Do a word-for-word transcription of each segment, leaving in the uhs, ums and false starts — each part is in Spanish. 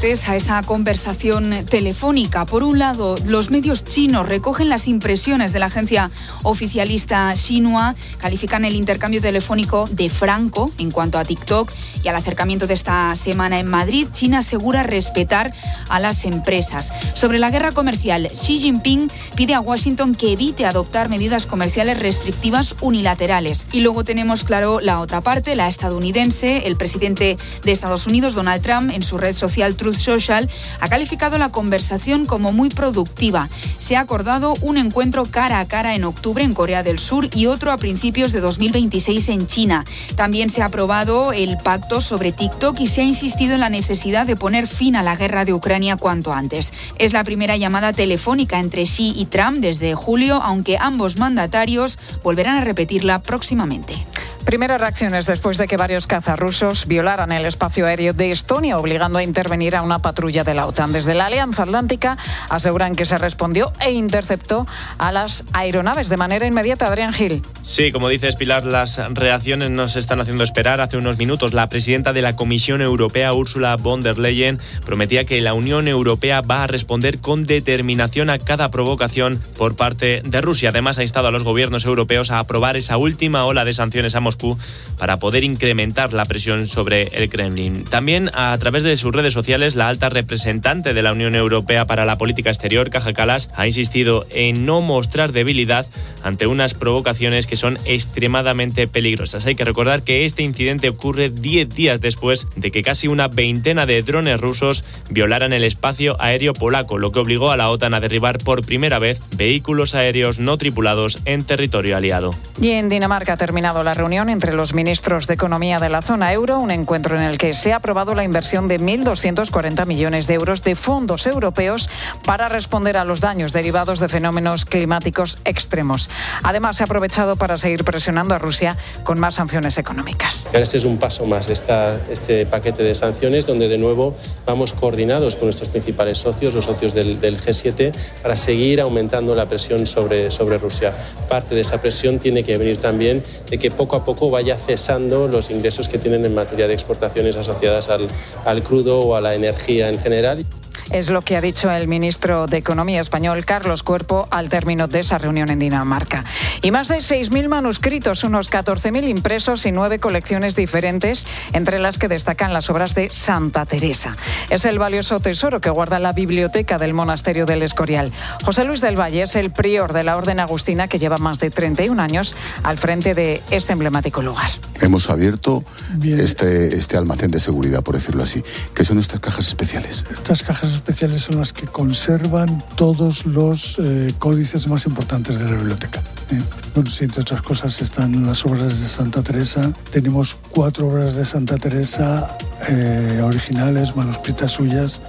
partes a esa conversación telefónica. Por un lado, los medios chinos recogen las impresiones de la agencia oficialista Xinhua, califican el intercambio telefónico de franco en cuanto a TikTok y al acercamiento de esta semana en Madrid. China asegura respetar a las empresas. Sobre la guerra comercial, Xi Jinping pide a Washington que evite adoptar medidas comerciales restrictivas unilaterales. Y luego tenemos, claro, la otra parte, la estadounidense. El presidente de Estados Unidos, Donald Trump, en su red social Truth Social, ha calificado la conversación como muy productiva. Se ha acordado un encuentro cara a cara en octubre en Corea del Sur y otro a principios de dos mil veintiséis en China. También se ha aprobado el pacto sobre TikTok y se ha insistido en la necesidad de poner fin a la guerra de Ucrania cuanto antes. Es la primera llamada telefónica entre Xi y Trump desde julio, aunque ambos mandatarios volverán a repetirla próximamente. Primeras reacciones después de que varios cazas rusos violaran el espacio aéreo de Estonia, obligando a intervenir a una patrulla de la OTAN. Desde la Alianza Atlántica aseguran que se respondió e interceptó a las aeronaves de manera inmediata. Adrián Gil. Sí, como dices, Pilar, las reacciones nos están haciendo esperar. Hace unos minutos la presidenta de la Comisión Europea, Ursula von der Leyen, prometía que la Unión Europea va a responder con determinación a cada provocación por parte de Rusia. Además, ha instado a los gobiernos europeos a aprobar esa última ola de sanciones a Moscú para poder incrementar la presión sobre el Kremlin. También, a través de sus redes sociales, la alta representante de la Unión Europea para la política exterior, Kaja Kallas, ha insistido en no mostrar debilidad ante unas provocaciones que son extremadamente peligrosas. Hay que recordar que este incidente ocurre diez días después de que casi una veintena de drones rusos violaran el espacio aéreo polaco, lo que obligó a la OTAN a derribar por primera vez vehículos aéreos no tripulados en territorio aliado. Y en Dinamarca ha terminado la reunión entre los ministros de Economía de la zona euro, un encuentro en el que se ha aprobado la inversión de mil doscientos cuarenta millones de euros de fondos europeos para responder a los daños derivados de fenómenos climáticos extremos. Además, se ha aprovechado para seguir presionando a Rusia con más sanciones económicas. Este es un paso más, esta, este paquete de sanciones, donde de nuevo vamos coordinados con nuestros principales socios, los socios del, del G siete, para seguir aumentando la presión sobre, sobre Rusia. Parte de esa presión tiene que venir también de que poco a poco vaya cesando los ingresos que tienen en materia de exportaciones asociadas al, al crudo o a la energía en general. Es lo que ha dicho el ministro de Economía español, Carlos Cuerpo, al término de esa reunión en Dinamarca. Y más de seis mil manuscritos, unos catorce mil impresos y nueve colecciones diferentes, entre las que destacan las obras de Santa Teresa. Es el valioso tesoro que guarda la biblioteca del monasterio del Escorial. José Luis del Valle es el prior de la Orden Agustina, que lleva más de treinta y un años al frente de este emblemático lugar. Hemos abierto este, este almacén de seguridad, por decirlo así, que son estas cajas especiales. Estas cajas especiales son las que conservan todos los eh, códices más importantes de la biblioteca. Eh, bueno, si entre otras cosas están las obras de Santa Teresa, tenemos cuatro obras de Santa Teresa eh, originales, manuscritas suyas.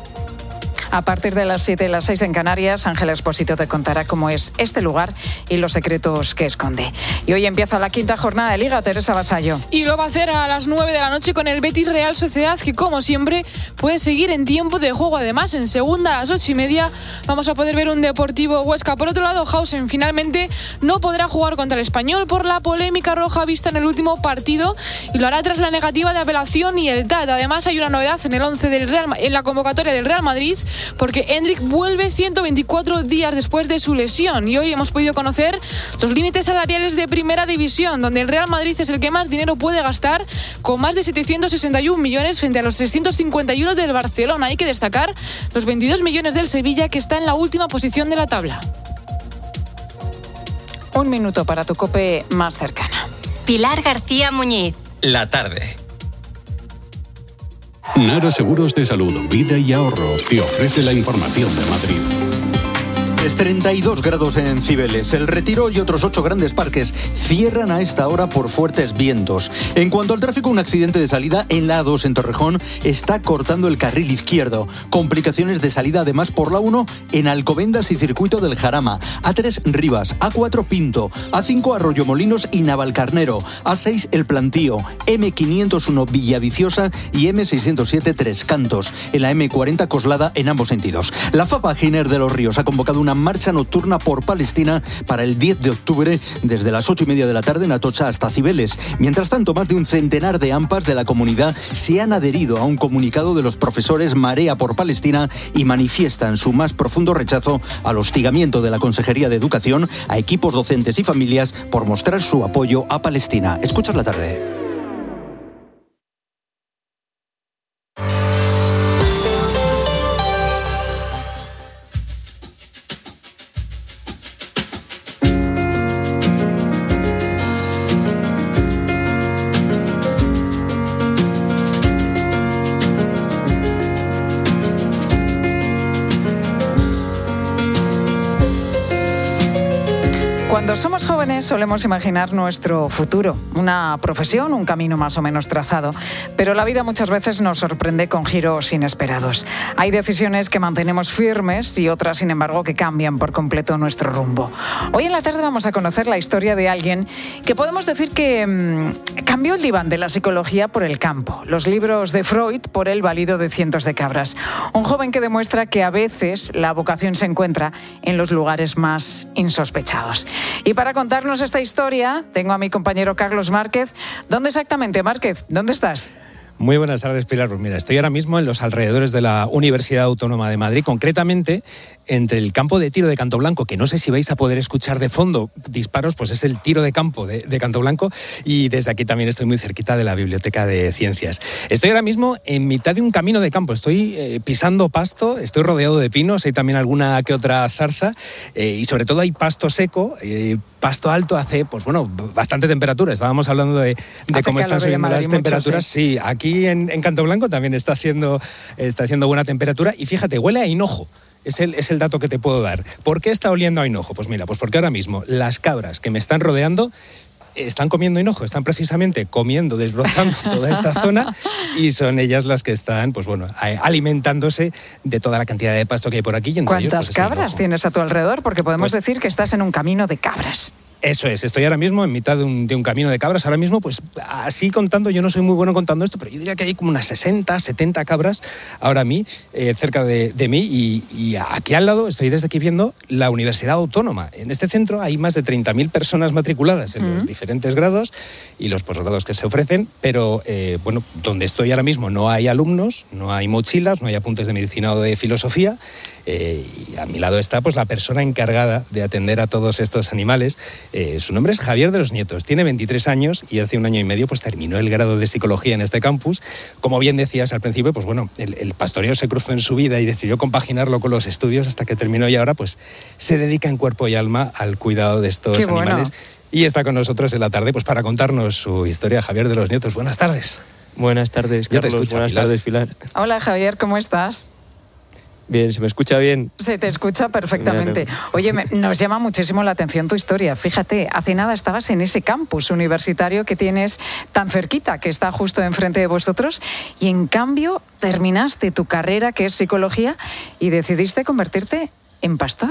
A partir de las siete y las seis en Canarias, Ángela Expósito te contará cómo es este lugar y los secretos que esconde. Y hoy empieza la quinta jornada de Liga, Teresa Vasallo. Y lo va a hacer a las nueve de la noche con el Betis Real Sociedad, que como siempre puede seguir en tiempo de juego. Además, en segunda a las ocho y media vamos a poder ver un Deportivo Huesca. Por otro lado, Hausen finalmente no podrá jugar contra el Español por la polémica roja vista en el último partido, y lo hará tras la negativa de apelación y el T A T. Además, hay una novedad en el once del Real, en la convocatoria del Real Madrid, porque Hendrik vuelve ciento veinticuatro días después de su lesión, y hoy hemos podido conocer los límites salariales de Primera División, donde el Real Madrid es el que más dinero puede gastar, con más de setecientos sesenta y un millones frente a los trescientos cincuenta y uno del Barcelona. Hay que destacar los veintidós millones del Sevilla, que está en la última posición de la tabla. Un minuto para tu COPE más cercana. Pilar García Muñiz. La tarde. Nara Seguros de Salud, Vida y Ahorro te ofrece la información de Madrid. treinta y dos grados en Cibeles. El Retiro y otros ocho grandes parques cierran a esta hora por fuertes vientos. En cuanto al tráfico, un accidente de salida en la A dos en Torrejón está cortando el carril izquierdo. Complicaciones de salida además por la uno en Alcobendas y Circuito del Jarama. A tres Rivas, A cuatro Pinto, A cinco Arroyomolinos y Navalcarnero, A seis El Plantío, eme quinientos uno Villaviciosa y eme seiscientos siete Tres Cantos. En la eme cuarenta Coslada en ambos sentidos. La FAPA Giner de los Ríos ha convocado una marcha nocturna por Palestina para el diez de octubre, desde las ocho y media de la tarde en Atocha hasta Cibeles. Mientras tanto, más de un centenar de AMPAs de la comunidad se han adherido a un comunicado de los profesores Marea por Palestina y manifiestan su más profundo rechazo al hostigamiento de la Consejería de Educación a equipos docentes y familias por mostrar su apoyo a Palestina. Escuchas la tarde. Cuando somos jóvenes solemos imaginar nuestro futuro, una profesión, un camino más o menos trazado, pero la vida muchas veces nos sorprende con giros inesperados. Hay decisiones que mantenemos firmes y otras, sin embargo, que cambian por completo nuestro rumbo. Hoy en la tarde vamos a conocer la historia de alguien que podemos decir que mmm, cambió el diván de la psicología por el campo, los libros de Freud por el balido de cientos de cabras. Un joven que demuestra que a veces la vocación se encuentra en los lugares más insospechados. Y para contarnos esta historia, tengo a mi compañero Carlos Márquez. ¿Dónde exactamente, Márquez? ¿Dónde estás? Muy buenas tardes, Pilar. Pues mira, estoy ahora mismo en los alrededores de la Universidad Autónoma de Madrid, concretamente entre el campo de tiro de Cantoblanco, que no sé si vais a poder escuchar de fondo disparos, pues es el tiro de campo de, de Cantoblanco, y desde aquí también estoy muy cerquita de la Biblioteca de Ciencias. Estoy ahora mismo en mitad de un camino de campo, estoy eh, pisando pasto, estoy rodeado de pinos, hay también alguna que otra zarza, eh, y sobre todo hay pasto seco, eh, pasto alto, hace, pues bueno, bastante temperatura. Estábamos hablando de, de cómo están subiendo las temperaturas. Mucho, sí. sí, aquí en, en Cantoblanco también está haciendo, está haciendo buena temperatura, y fíjate, huele a hinojo. Es el, es el dato que te puedo dar. ¿Por qué está oliendo a hinojo? Pues mira, pues porque ahora mismo las cabras que me están rodeando están comiendo hinojo, están precisamente comiendo, desbrozando toda esta zona, y son ellas las que están, pues bueno, alimentándose de toda la cantidad de pasto que hay por aquí. Y entre ¿Cuántas ellos, pues, cabras tienes a tu alrededor? Porque podemos pues, decir que estás en un camino de cabras. Eso es, estoy ahora mismo en mitad de un, de un camino de cabras. Ahora mismo, pues así contando, yo no soy muy bueno contando esto, pero yo diría que hay como unas sesenta, setenta cabras ahora a mí, eh, cerca de, de mí, y, y aquí al lado estoy desde aquí viendo la Universidad Autónoma. En este centro hay más de treinta mil personas matriculadas en uh-huh. los diferentes grados y los posgrados que se ofrecen, pero eh, bueno, donde estoy ahora mismo no hay alumnos, no hay mochilas, no hay apuntes de medicina o de filosofía. Eh, y a mi lado está pues la persona encargada de atender a todos estos animales. Eh, su nombre es Javier de los Nietos, tiene veintitrés años y hace un año y medio pues terminó el grado de psicología en este campus. Como bien decías al principio, pues bueno, el, el pastoreo se cruzó en su vida y decidió compaginarlo con los estudios hasta que terminó, y ahora pues se dedica en cuerpo y alma al cuidado de estos Qué bueno. animales. Y está con nosotros en la tarde pues para contarnos su historia. Javier de los Nietos, buenas tardes. Buenas tardes, Carlos. Ya te escucho, buenas Pilar. tardes, Pilar. Hola, Javier, ¿cómo estás? Bien, ¿se me escucha bien? Se te escucha perfectamente. Oye, me, nos llama muchísimo la atención tu historia. Fíjate, hace nada estabas en ese campus universitario que tienes tan cerquita, que está justo enfrente de vosotros, y en cambio terminaste tu carrera, que es psicología, y decidiste convertirte en pastor.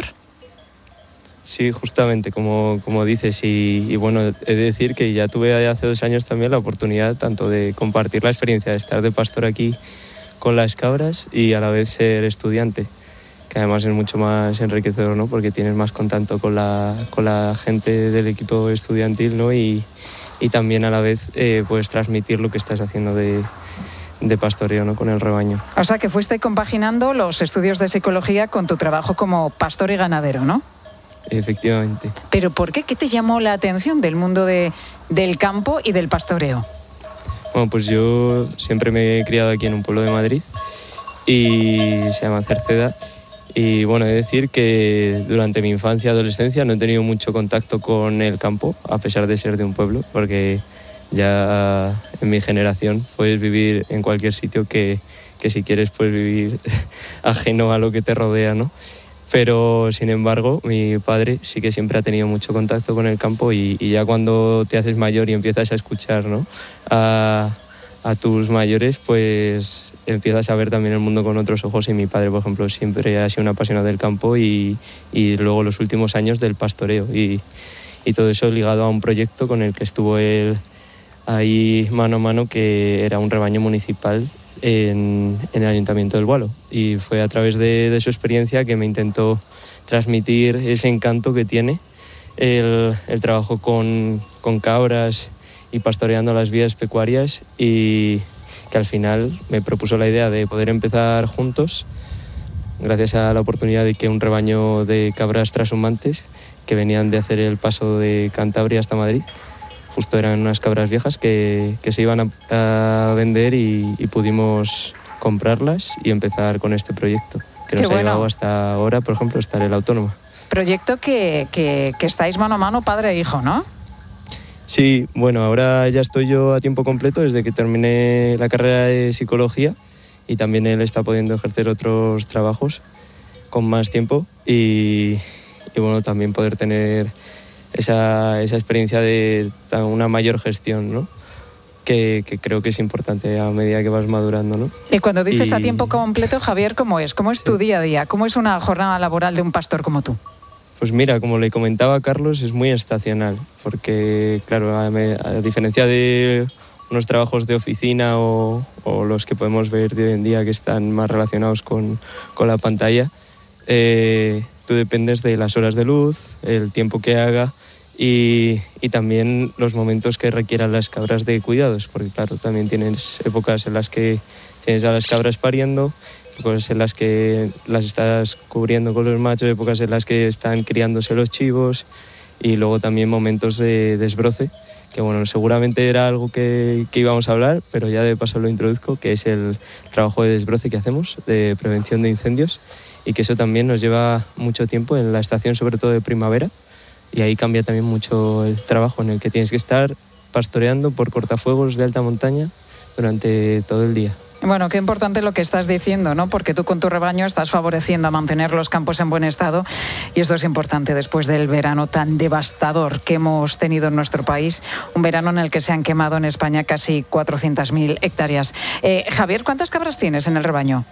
Sí, justamente, como, como dices, y, y bueno, he de decir que ya tuve hace dos años también la oportunidad tanto de compartir la experiencia de estar de pastor aquí con las cabras y a la vez ser estudiante, que además es mucho más enriquecedor, ¿no? Porque tienes más contacto con la, con la gente del equipo estudiantil, ¿no? Y, y también a la vez eh, puedes transmitir lo que estás haciendo de, de pastoreo, ¿no? Con el rebaño. O sea, que fuiste compaginando los estudios de psicología con tu trabajo como pastor y ganadero, ¿no? Efectivamente. ¿Pero por qué? ¿Qué te llamó la atención del mundo de, del campo y del pastoreo? Bueno, pues yo siempre me he criado aquí en un pueblo de Madrid y se llama Cerceda. Y bueno, he de decir que durante mi infancia y adolescencia no he tenido mucho contacto con el campo, a pesar de ser de un pueblo, porque ya en mi generación puedes vivir en cualquier sitio que, que si quieres puedes vivir ajeno a lo que te rodea, ¿no? Pero, sin embargo, mi padre sí que siempre ha tenido mucho contacto con el campo y, y ya cuando te haces mayor y empiezas a escuchar, ¿no? a, a tus mayores, pues empiezas a ver también el mundo con otros ojos. Y mi padre, por ejemplo, siempre ha sido un apasionado del campo y, y luego los últimos años del pastoreo. Y, y todo eso ligado a un proyecto con el que estuvo él ahí mano a mano, que era un rebaño municipal en, en el Ayuntamiento del Boalo. Y fue a través de, de su experiencia que me intentó transmitir ese encanto que tiene el, el trabajo con, con cabras y pastoreando las vías pecuarias, y que al final me propuso la idea de poder empezar juntos gracias a la oportunidad de que un rebaño de cabras trashumantes que venían de hacer el paso de Cantabria hasta Madrid, justo eran unas cabras viejas que, que se iban a, a vender y, y pudimos comprarlas y empezar con este proyecto, que nos Qué ha bueno. llevado hasta ahora, por ejemplo, estar en la Autónoma. Proyecto que, que, que estáis mano a mano, padre e hijo, ¿no? Sí, bueno, ahora ya estoy yo a tiempo completo desde que terminé la carrera de psicología, y también él está pudiendo ejercer otros trabajos con más tiempo y, y bueno, también poder tener esa, esa experiencia de una mayor gestión, ¿no? Que, que creo que es importante a medida que vas madurando, ¿no? Y cuando dices Y- a tiempo completo, Javier, ¿cómo es? ¿Cómo es tu día a día? ¿Cómo es una jornada laboral de un pastor como tú? Pues mira, como le comentaba a Carlos, es muy estacional, porque claro, a, me- a diferencia de unos trabajos de oficina o, o los que podemos ver de hoy en día que están más relacionados con, con la pantalla, eh, tú dependes de las horas de luz, el tiempo que haga y, y también los momentos que requieran las cabras de cuidados, porque claro, también tienes épocas en las que tienes a las cabras pariendo, épocas en las que las estás cubriendo con los machos, épocas en las que están criándose los chivos y luego también momentos de desbroce, que bueno, seguramente era algo que, que íbamos a hablar, pero ya de paso lo introduzco, que es el trabajo de desbroce que hacemos, de prevención de incendios, y que eso también nos lleva mucho tiempo en la estación, sobre todo de primavera, y ahí cambia también mucho el trabajo en el que tienes que estar pastoreando por cortafuegos de alta montaña durante todo el día. Bueno, qué importante lo que estás diciendo, ¿no? Porque tú con tu rebaño estás favoreciendo a mantener los campos en buen estado, y esto es importante después del verano tan devastador que hemos tenido en nuestro país, un verano en el que se han quemado en España casi cuatrocientas mil hectáreas. Eh, Javier, ¿cuántas cabras tienes en el rebaño?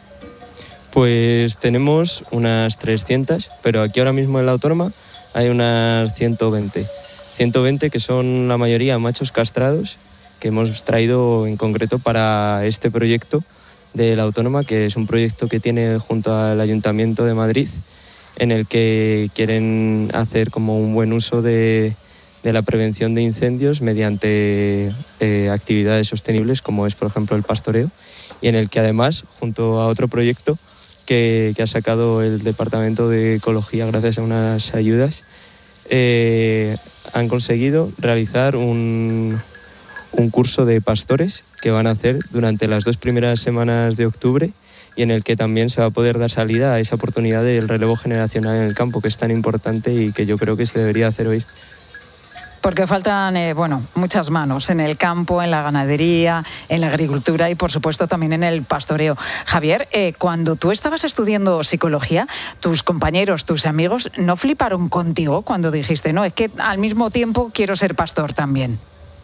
Pues tenemos unas trescientas, pero aquí ahora mismo en la Autónoma hay unas ciento veinte. ciento veinte que son la mayoría machos castrados, que hemos traído en concreto para este proyecto de la Autónoma, que es un proyecto que tiene junto al Ayuntamiento de Madrid, en el que quieren hacer como un buen uso de, de la prevención de incendios mediante eh, actividades sostenibles, como es por ejemplo el pastoreo, y en el que además, junto a otro proyecto que, que ha sacado el Departamento de Ecología gracias a unas ayudas, eh, han conseguido realizar un... un curso de pastores que van a hacer durante las dos primeras semanas de octubre, y en el que también se va a poder dar salida a esa oportunidad del relevo generacional en el campo, que es tan importante y que yo creo que se debería hacer hoy. Porque faltan, eh, bueno, muchas manos en el campo, en la ganadería, en la agricultura y, por supuesto, también en el pastoreo. Javier, eh, cuando tú estabas estudiando psicología, tus compañeros, tus amigos, ¿no fliparon contigo cuando dijiste, no, es que al mismo tiempo quiero ser pastor también?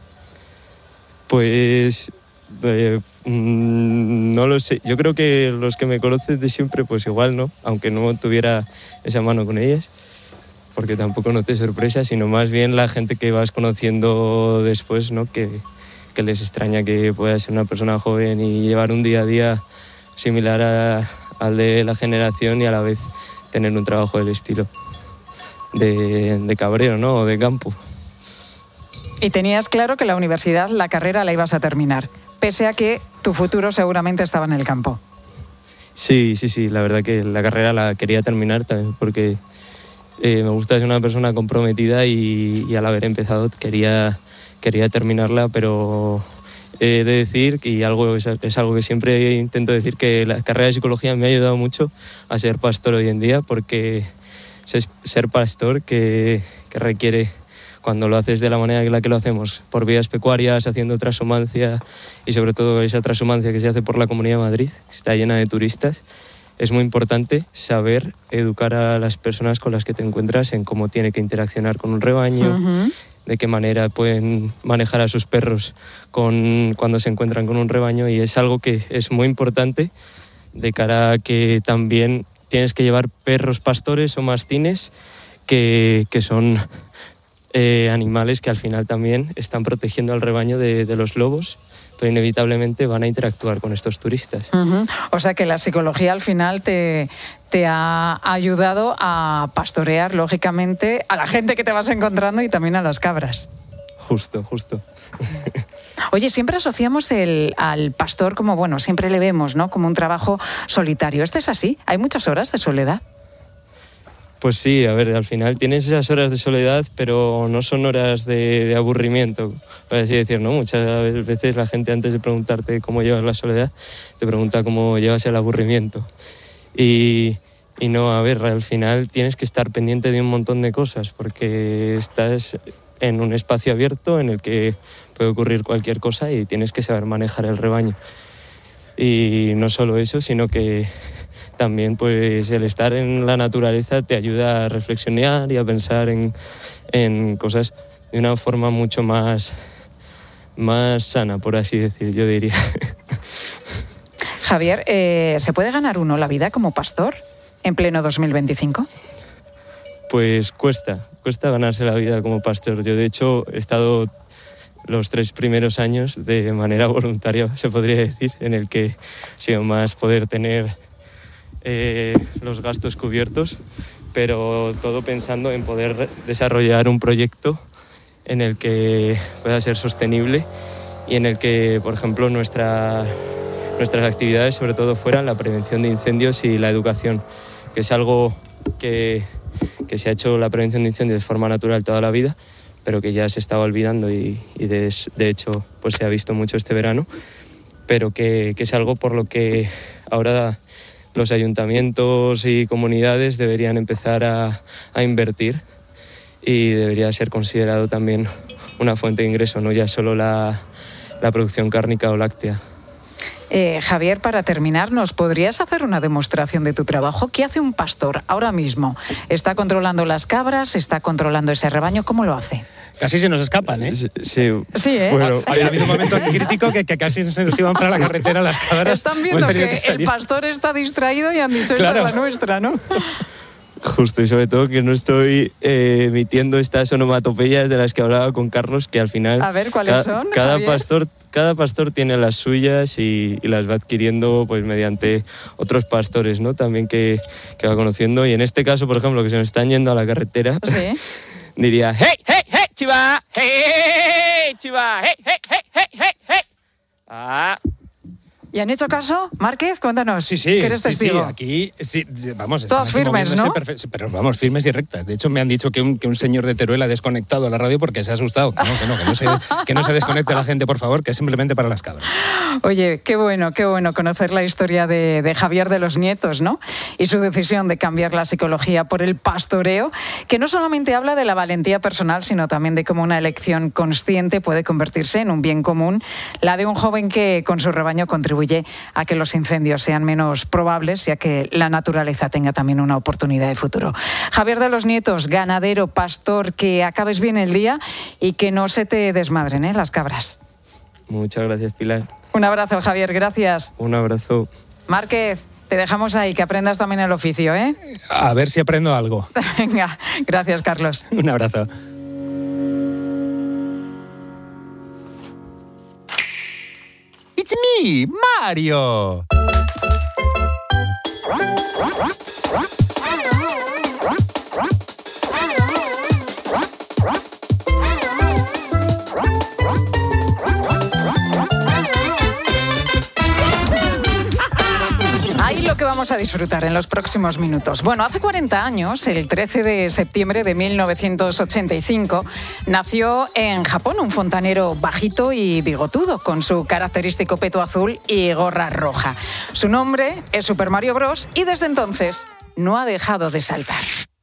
Pues eh, mm, no lo sé. Yo creo que los que me conocen de siempre, pues igual no, aunque no tuviera esa mano con ellas, porque tampoco noté sorpresa, sino más bien la gente que vas conociendo después, ¿no? Que, que les extraña que pueda ser una persona joven y llevar un día a día similar a, al de la generación, y a la vez tener un trabajo del estilo de, de cabrero, ¿no? O de campo. Y tenías claro que la universidad, la carrera la ibas a terminar, pese a que tu futuro seguramente estaba en el campo. Sí, sí, sí, la verdad que la carrera la quería terminar también, porque eh, me gusta ser una persona comprometida y, y al haber empezado quería, quería terminarla, pero he de decir, y algo, es, es algo que siempre intento decir, que la carrera de psicología me ha ayudado mucho a ser pastor hoy en día, porque ser pastor que, que requiere, cuando lo haces de la manera en la que lo hacemos, por vías pecuarias, haciendo transhumancia, y sobre todo esa transhumancia que se hace por la Comunidad de Madrid, que está llena de turistas, es muy importante saber educar a las personas con las que te encuentras en cómo tiene que interaccionar con un rebaño, uh-huh. de qué manera pueden manejar a sus perros con, cuando se encuentran con un rebaño, y es algo que es muy importante de cara a que también tienes que llevar perros pastores o mastines que, que son... Eh, animales que al final también están protegiendo al rebaño de, de los lobos, pero inevitablemente van a interactuar con estos turistas. Uh-huh. O sea que la psicología al final te, te ha ayudado a pastorear, lógicamente, a la gente que te vas encontrando y también a las cabras. Justo, justo. Oye, siempre asociamos el, al pastor como, bueno, siempre le vemos, ¿no?, como un trabajo solitario. ¿Este es así? ¿Hay muchas horas de soledad? Pues sí, a ver, al final tienes esas horas de soledad, pero no son horas de, de aburrimiento, por así decir, ¿no? Muchas veces la gente, antes de preguntarte cómo llevas la soledad, te pregunta cómo llevas el aburrimiento. Y, y no, a ver, al final tienes que estar pendiente de un montón de cosas, porque estás en un espacio abierto en el que puede ocurrir cualquier cosa y tienes que saber manejar el rebaño. Y no solo eso, sino que también pues el estar en la naturaleza te ayuda a reflexionar y a pensar en, en cosas de una forma mucho más, más sana, por así decir, yo diría. Javier, eh, ¿se puede ganar uno la vida como pastor en pleno dos mil veinticinco? Pues cuesta, cuesta ganarse la vida como pastor. Yo de hecho he estado los tres primeros años de manera voluntaria, se podría decir, en el que ha sido más poder tener Eh, los gastos cubiertos, pero todo pensando en poder desarrollar un proyecto en el que pueda ser sostenible y en el que, por ejemplo, nuestra, nuestras actividades sobre todo fueran la prevención de incendios y la educación, que es algo que, que se ha hecho la prevención de incendios de forma natural toda la vida, pero que ya se estaba olvidando y, y de, de hecho pues se ha visto mucho este verano, pero que, que es algo por lo que ahora los ayuntamientos y comunidades deberían empezar a, a invertir y debería ser considerado también una fuente de ingreso, no ya solo la, la producción cárnica o láctea. Eh, Javier, para terminar, ¿nos podrías hacer una demostración de tu trabajo? ¿Qué hace un pastor ahora mismo? ¿Está controlando las cabras? ¿Está controlando ese rebaño? ¿Cómo lo hace? Casi se nos escapan, ¿eh? Sí. Sí, ¿eh? Bueno, ha, ha habido un momento aquí crítico que, que casi se nos iban para la carretera las cabras. Están viendo que, que el pastor está distraído y han dicho, claro, esta es la nuestra, ¿no? Justo, y sobre todo que no estoy eh, emitiendo estas onomatopeyas de las que hablaba con Carlos, que al final... A ver, ¿cuáles ca- son, cada Javier? pastor, cada pastor tiene las suyas y, y las va adquiriendo pues mediante otros pastores, ¿no? También que, que va conociendo. Y en este caso, por ejemplo, que se nos están yendo a la carretera, ¿sí? Diría, hey, hey, hey, chiva, hey, hey, chiva, hey, hey, hey, hey, hey, hey. Ah... ¿Y han hecho caso? Márquez, cuéntanos. Sí, sí, que eres sí, testigo. sí, aquí, sí, vamos. Todos firmes, ¿no? Perfe- pero vamos, firmes y rectas. De hecho, me han dicho que un, que un señor de Teruel ha desconectado a la radio porque se ha asustado. Que no, que no, que no se, que no se desconecte la gente, por favor, que es simplemente para las cabras. Oye, qué bueno, qué bueno conocer la historia de, de Javier de los Nietos, ¿no? Y su decisión de cambiar la psicología por el pastoreo, que no solamente habla de la valentía personal, sino también de cómo una elección consciente puede convertirse en un bien común, la de un joven que con su rebaño contribuye a que los incendios sean menos probables y a que la naturaleza tenga también una oportunidad de futuro. Javier de los Nietos, ganadero, pastor, que acabes bien el día y que no se te desmadren, ¿eh?, las cabras. Muchas gracias, Pilar. Un abrazo, Javier, gracias. Un abrazo. Márquez, te dejamos ahí, que aprendas también el oficio, ¿eh? A ver si aprendo algo. Venga, gracias, Carlos. Un abrazo. It's me, Mario. Ahí lo que vamos a disfrutar en los próximos minutos. Bueno, hace cuarenta años, el trece de septiembre de mil novecientos ochenta y cinco, nació en Japón un fontanero bajito y bigotudo, con su característico peto azul y gorra roja. Su nombre es Super Mario Bros. Y desde entonces no ha dejado de saltar.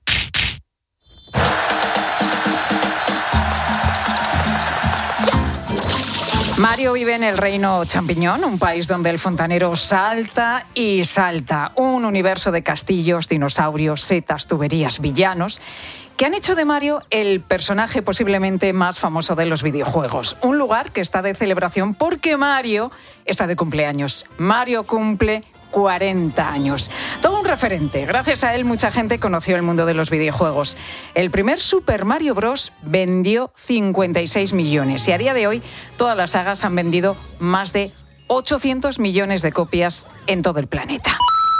Mario vive en el reino champiñón, un país donde el fontanero salta y salta. Un universo de castillos, dinosaurios, setas, tuberías, villanos, que han hecho de Mario el personaje posiblemente más famoso de los videojuegos. Un lugar que está de celebración porque Mario está de cumpleaños. Mario cumple cuarenta años. Todo un referente. Gracias a él mucha gente conoció el mundo de los videojuegos. El primer Super Mario Bros. Vendió cincuenta y seis millones y a día de hoy todas las sagas han vendido más de ochocientos millones de copias en todo el planeta.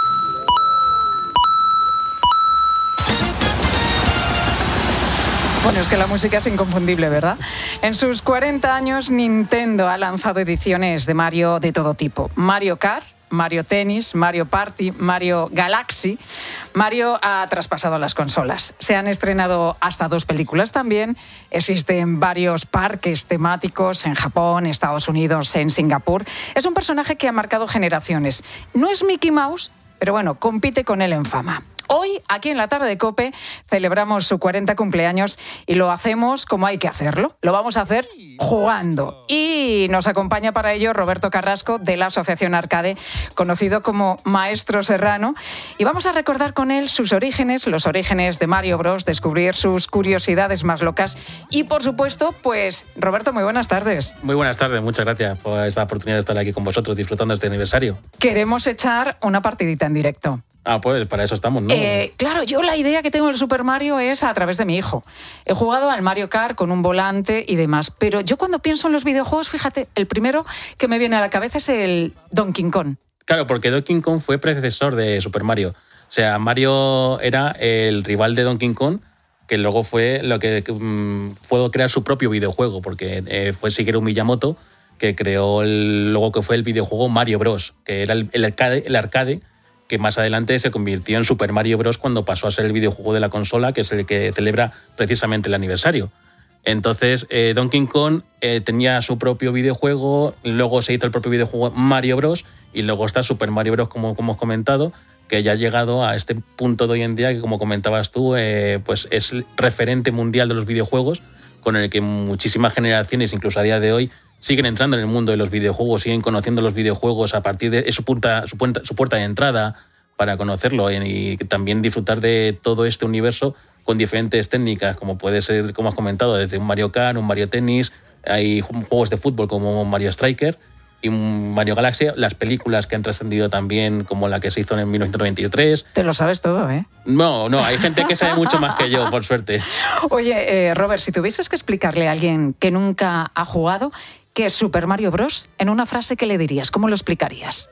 Bueno, es que la música es inconfundible, ¿verdad? En sus cuarenta años, Nintendo ha lanzado ediciones de Mario de todo tipo. Mario Kart, Mario Tennis, Mario Party, Mario Galaxy. Mario ha traspasado las consolas. Se han estrenado hasta dos películas también. Existen varios parques temáticos en Japón, Estados Unidos, en Singapur. Es un personaje que ha marcado generaciones. No es Mickey Mouse, pero bueno, compite con él en fama. Hoy, aquí en la tarde de COPE, celebramos su cuarenta cumpleaños y lo hacemos como hay que hacerlo. Lo vamos a hacer jugando. Y nos acompaña para ello Roberto Carrasco, de la Asociación Arcade, conocido como Maestro Serrano. Y vamos a recordar con él sus orígenes, los orígenes de Mario Bros., descubrir sus curiosidades más locas. Y, por supuesto, pues, Roberto, muy buenas tardes. Muy buenas tardes, muchas gracias por esta oportunidad de estar aquí con vosotros disfrutando este aniversario. Queremos echar una partidita en directo. Ah, pues para eso estamos, ¿no? Eh, claro, yo la idea que tengo del Super Mario es a través de mi hijo. He jugado al Mario Kart con un volante y demás, pero yo cuando pienso en los videojuegos, fíjate, el primero que me viene a la cabeza es el Donkey Kong. Claro, porque Donkey Kong fue predecesor de Super Mario. O sea, Mario era el rival de Donkey Kong, que luego fue lo que um, pudo crear su propio videojuego, porque eh, fue Shigeru Miyamoto que creó el, luego que fue el videojuego Mario Bros., que era el, el arcade, el arcade que más adelante se convirtió en Super Mario Bros. Cuando pasó a ser el videojuego de la consola, que es el que celebra precisamente el aniversario. Entonces, eh, Donkey Kong eh, tenía su propio videojuego, luego se hizo el propio videojuego Mario Bros. Y luego está Super Mario Bros., como, como hemos comentado, que ya ha llegado a este punto de hoy en día, que como comentabas tú, eh, pues es el referente mundial de los videojuegos, con el que muchísimas generaciones, incluso a día de hoy, siguen entrando en el mundo de los videojuegos, siguen conociendo los videojuegos a partir de su, punta, su, puerta, su puerta de entrada para conocerlo y, y también disfrutar de todo este universo con diferentes técnicas, como puede ser, como has comentado, desde un Mario Kart, un Mario Tennis, hay juegos de fútbol como Mario Striker y un Mario Galaxy, las películas que han trascendido también, como la que se hizo en mil novecientos noventa y tres. Te lo sabes todo, ¿eh? No, no, hay gente que sabe mucho más que yo, por suerte. Oye, eh, Robert, si tuvieses que explicarle a alguien que nunca ha jugado ¿qué es Super Mario Bros.? En una frase, ¿qué le dirías? ¿Cómo lo explicarías?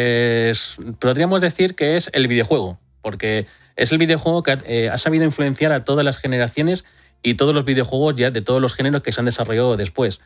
Pues podríamos decir que es el videojuego, porque es el videojuego que eh, ha sabido influenciar a todas las generaciones y todos los videojuegos ya de todos los géneros que se han desarrollado después.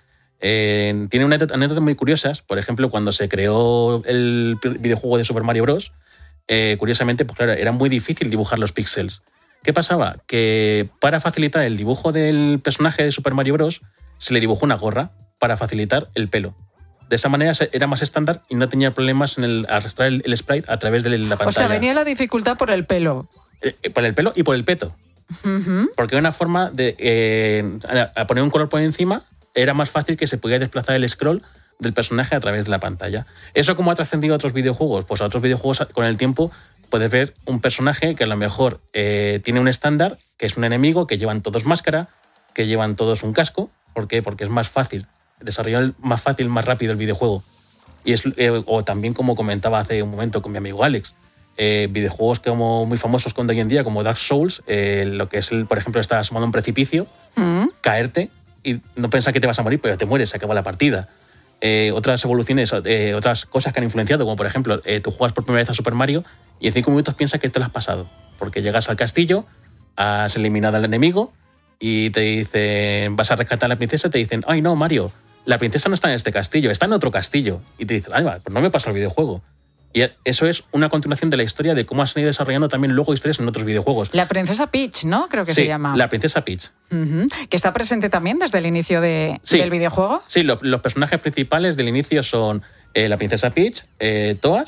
Eh, tiene una anécdotas muy curiosas. Por ejemplo, cuando se creó el videojuego de Super Mario Bros., eh, curiosamente, pues claro, era muy difícil dibujar los píxeles. ¿Qué pasaba? Que para facilitar el dibujo del personaje de Super Mario Bros., se le dibujó una gorra para facilitar el pelo. De esa manera era más estándar y no tenía problemas en el arrastrar el, el sprite a través de la pantalla. O sea, venía la dificultad por el pelo. Eh, por el pelo y por el peto. Uh-huh. Porque era una forma de eh, a poner un color por encima, era más fácil que se pudiera desplazar el scroll del personaje a través de la pantalla. ¿Eso cómo ha trascendido a otros videojuegos? Pues a otros videojuegos con el tiempo puedes ver un personaje que a lo mejor eh, tiene un estándar, que es un enemigo, que llevan todos máscara, que llevan todos un casco. ¿Por qué? Porque es más fácil, desarrollar más fácil, más rápido el videojuego. Y es, eh, o también, como comentaba hace un momento con mi amigo Alex, eh, videojuegos como muy famosos con hoy en día, como Dark Souls, eh, lo que es, el, por ejemplo, estás asomando a un precipicio, mm. caerte y no pensar que te vas a morir, pero te mueres, se acaba la partida. Eh, otras evoluciones, eh, otras cosas que han influenciado, como por ejemplo, eh, tú juegas por primera vez a Super Mario y en cinco minutos piensas que te lo has pasado, porque llegas al castillo, has eliminado al enemigo, y te dicen, vas a rescatar a la princesa, te dicen, ay no, Mario, la princesa no está en este castillo, está en otro castillo. Y te dicen, ay, va, pues no me pasa el videojuego. Y eso es una continuación de la historia de cómo han ido desarrollando también luego historias en otros videojuegos. La princesa Peach, ¿no? Creo que sí, se llama. La princesa Peach. Uh-huh. Que está presente también desde el inicio de, sí, del videojuego. Sí, lo, los personajes principales del inicio son eh, la princesa Peach, eh, Toad,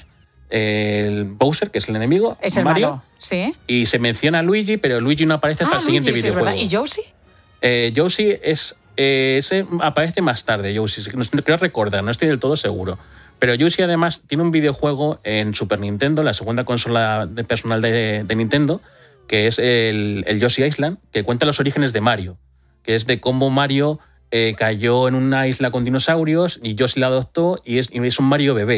el Bowser, que es el enemigo, es el Mario, malo, sí. Y se menciona a Luigi, pero Luigi no aparece hasta ah, el siguiente Luigi, videojuego. Sí, es verdad. ¿Y Yoshi? Eh, Yoshi es, eh, ese aparece más tarde, Yoshi. No creo recordar, no estoy del todo seguro. Pero Yoshi además tiene un videojuego en Super Nintendo, la segunda consola de personal de, de Nintendo, que es el, el Yoshi Island, que cuenta los orígenes de Mario, que es de cómo Mario eh, cayó en una isla con dinosaurios y Yoshi la adoptó y es, y es un Mario bebé.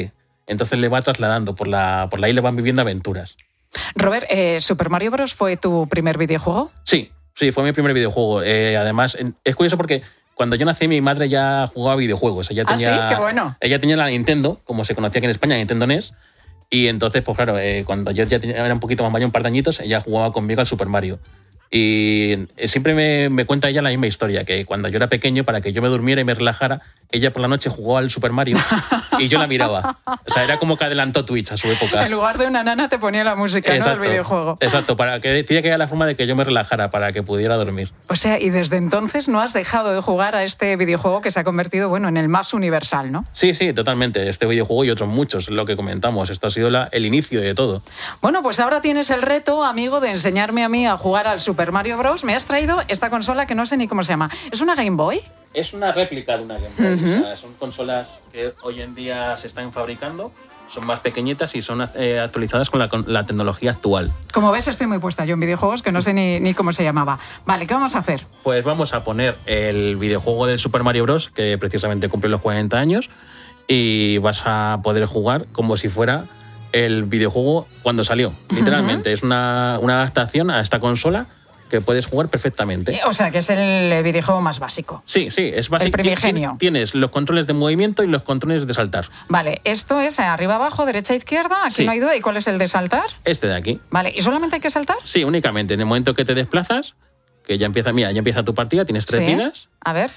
entonces le va trasladando por la, por la isla, van viviendo aventuras. Robert, eh, ¿Super Mario Bros. Fue tu primer videojuego? Sí, sí, fue mi primer videojuego. Eh, además, es curioso porque cuando yo nací mi madre ya jugaba videojuegos. Ella tenía, ¿Ah, sí? Qué bueno. Ella tenía la Nintendo, como se conocía aquí en España, Nintendo N E S. Y entonces, pues claro, eh, cuando yo ya tenía, era un poquito más mayor, un par de añitos, ella jugaba conmigo al Super Mario. Y siempre me, me cuenta ella la misma historia, que cuando yo era pequeño, para que yo me durmiera y me relajara, ella por la noche jugaba al Super Mario y yo la miraba. O sea, era como que adelantó Twitch a su época. En lugar de una nana te ponía la música, exacto, ¿no? Del videojuego. Exacto, para que decía que era la forma de que yo me relajara, para que pudiera dormir. O sea, y desde entonces no has dejado de jugar a este videojuego que se ha convertido, bueno, en el más universal, ¿no? Sí, sí, totalmente. Este videojuego y otros muchos, es lo que comentamos. Esto ha sido la, el inicio de todo. Bueno, pues ahora tienes el reto, amigo, de enseñarme a mí a jugar al Super Mario Bros. Me has traído esta consola que no sé ni cómo se llama. ¿Es una Game Boy? Es una réplica de una Game Boy. Uh-huh. O sea, son consolas que hoy en día se están fabricando, son más pequeñitas y son eh, actualizadas con la, con la tecnología actual. Como ves, estoy muy puesta yo en videojuegos que no sé ni, ni cómo se llamaba. Vale, ¿qué vamos a hacer? Pues vamos a poner el videojuego del Super Mario Bros. Que precisamente cumple los cuarenta años y vas a poder jugar como si fuera el videojuego cuando salió. Literalmente, uh-huh. Es una, una adaptación a esta consola que puedes jugar perfectamente. O sea, que es el videojuego más básico. Sí, sí, es básico. El primigenio. Tienes los controles de movimiento y los controles de saltar. Vale, esto es arriba, abajo, derecha, izquierda, aquí sí. No hay duda. ¿Y cuál es el de saltar? Este de aquí. Vale, ¿y solamente hay que saltar? Sí, únicamente. En el momento que te desplazas, que ya empieza, mira, ya empieza tu partida, tienes tres sí. vidas. A ver.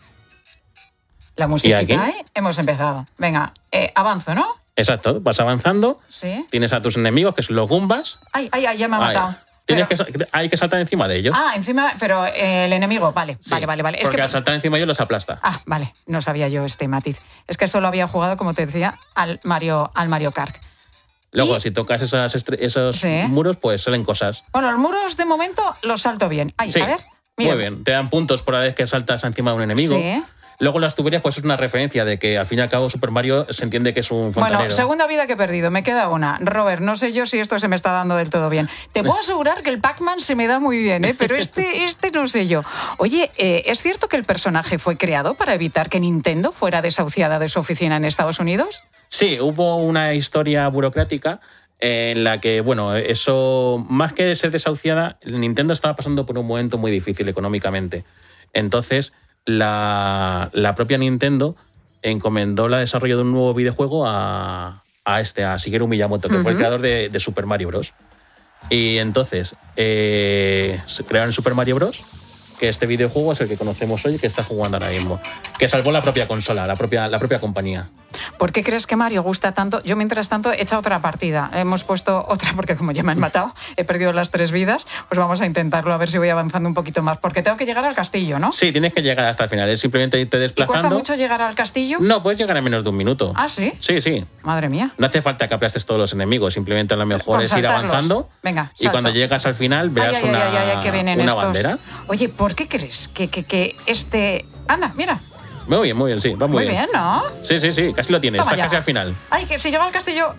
La música, ¿eh? Hemos empezado. Venga, eh, avanzo, ¿no? Exacto, vas avanzando. Sí. Tienes a tus enemigos, que son los Goombas. Ay, ay, ay, ya me ha matado. Ay. Tienes pero... que, hay que saltar encima de ellos. Ah, encima, pero eh, el enemigo, vale, sí, vale, vale, vale. Porque es que... al saltar encima de ellos los aplasta. Ah, vale, no sabía yo este matiz. Es que solo había jugado, como te decía, al Mario, al Mario Kart. Luego, y... si tocas esas estre... esos sí. muros, pues salen cosas. Bueno, los muros de momento los salto bien. Ay, sí, a ver, mira. Muy bien. Te dan puntos por la vez que saltas encima de un enemigo. Sí. Luego las tuberías, pues es una referencia de que al fin y al cabo Super Mario se entiende que es un fontanero. Bueno, segunda vida que he perdido, me queda una. Robert, no sé yo si esto se me está dando del todo bien. Te puedo asegurar que el Pac-Man se me da muy bien, ¿eh? Pero este, este no sé yo. Oye, eh, ¿es cierto que el personaje fue creado para evitar que Nintendo fuera desahuciada de su oficina en Estados Unidos? Sí, hubo una historia burocrática en la que, bueno, eso, más que ser desahuciada, Nintendo estaba pasando por un momento muy difícil económicamente. Entonces... La, la propia Nintendo encomendó el desarrollo de un nuevo videojuego a, a este, a Shigeru Miyamoto, que uh-huh. fue el creador de, de Super Mario Bros. Y entonces eh, crearon Super Mario Bros., que este videojuego es el que conocemos hoy y que está jugando ahora mismo, que salvó la propia consola, la propia, la propia compañía. ¿Por qué crees que Mario gusta tanto? Yo, mientras tanto, he echado otra partida. Hemos puesto otra porque como ya me han matado, he perdido las tres vidas, pues vamos a intentarlo a ver si voy avanzando un poquito más, porque tengo que llegar al castillo, ¿no? Sí, tienes que llegar hasta el final, es simplemente irte desplazando. ¿Y cuesta mucho llegar al castillo? No, puedes llegar en menos de un minuto. ¿Ah, sí? Sí, sí. Madre mía. No hace falta que aplastes todos los enemigos, simplemente a lo mejor es ir avanzando. Venga, y cuando llegas al final verás ay, ay, una, ay, ay, ay, que vienen una estos. bandera. Oye, ¿por qué crees que, que, que este... Anda, mira. Muy bien, muy bien, sí, va muy, muy bien. Muy bien, ¿no? Sí, sí, sí, casi lo tienes, Toma estás ya. casi al final. Ay, que si llego al castillo...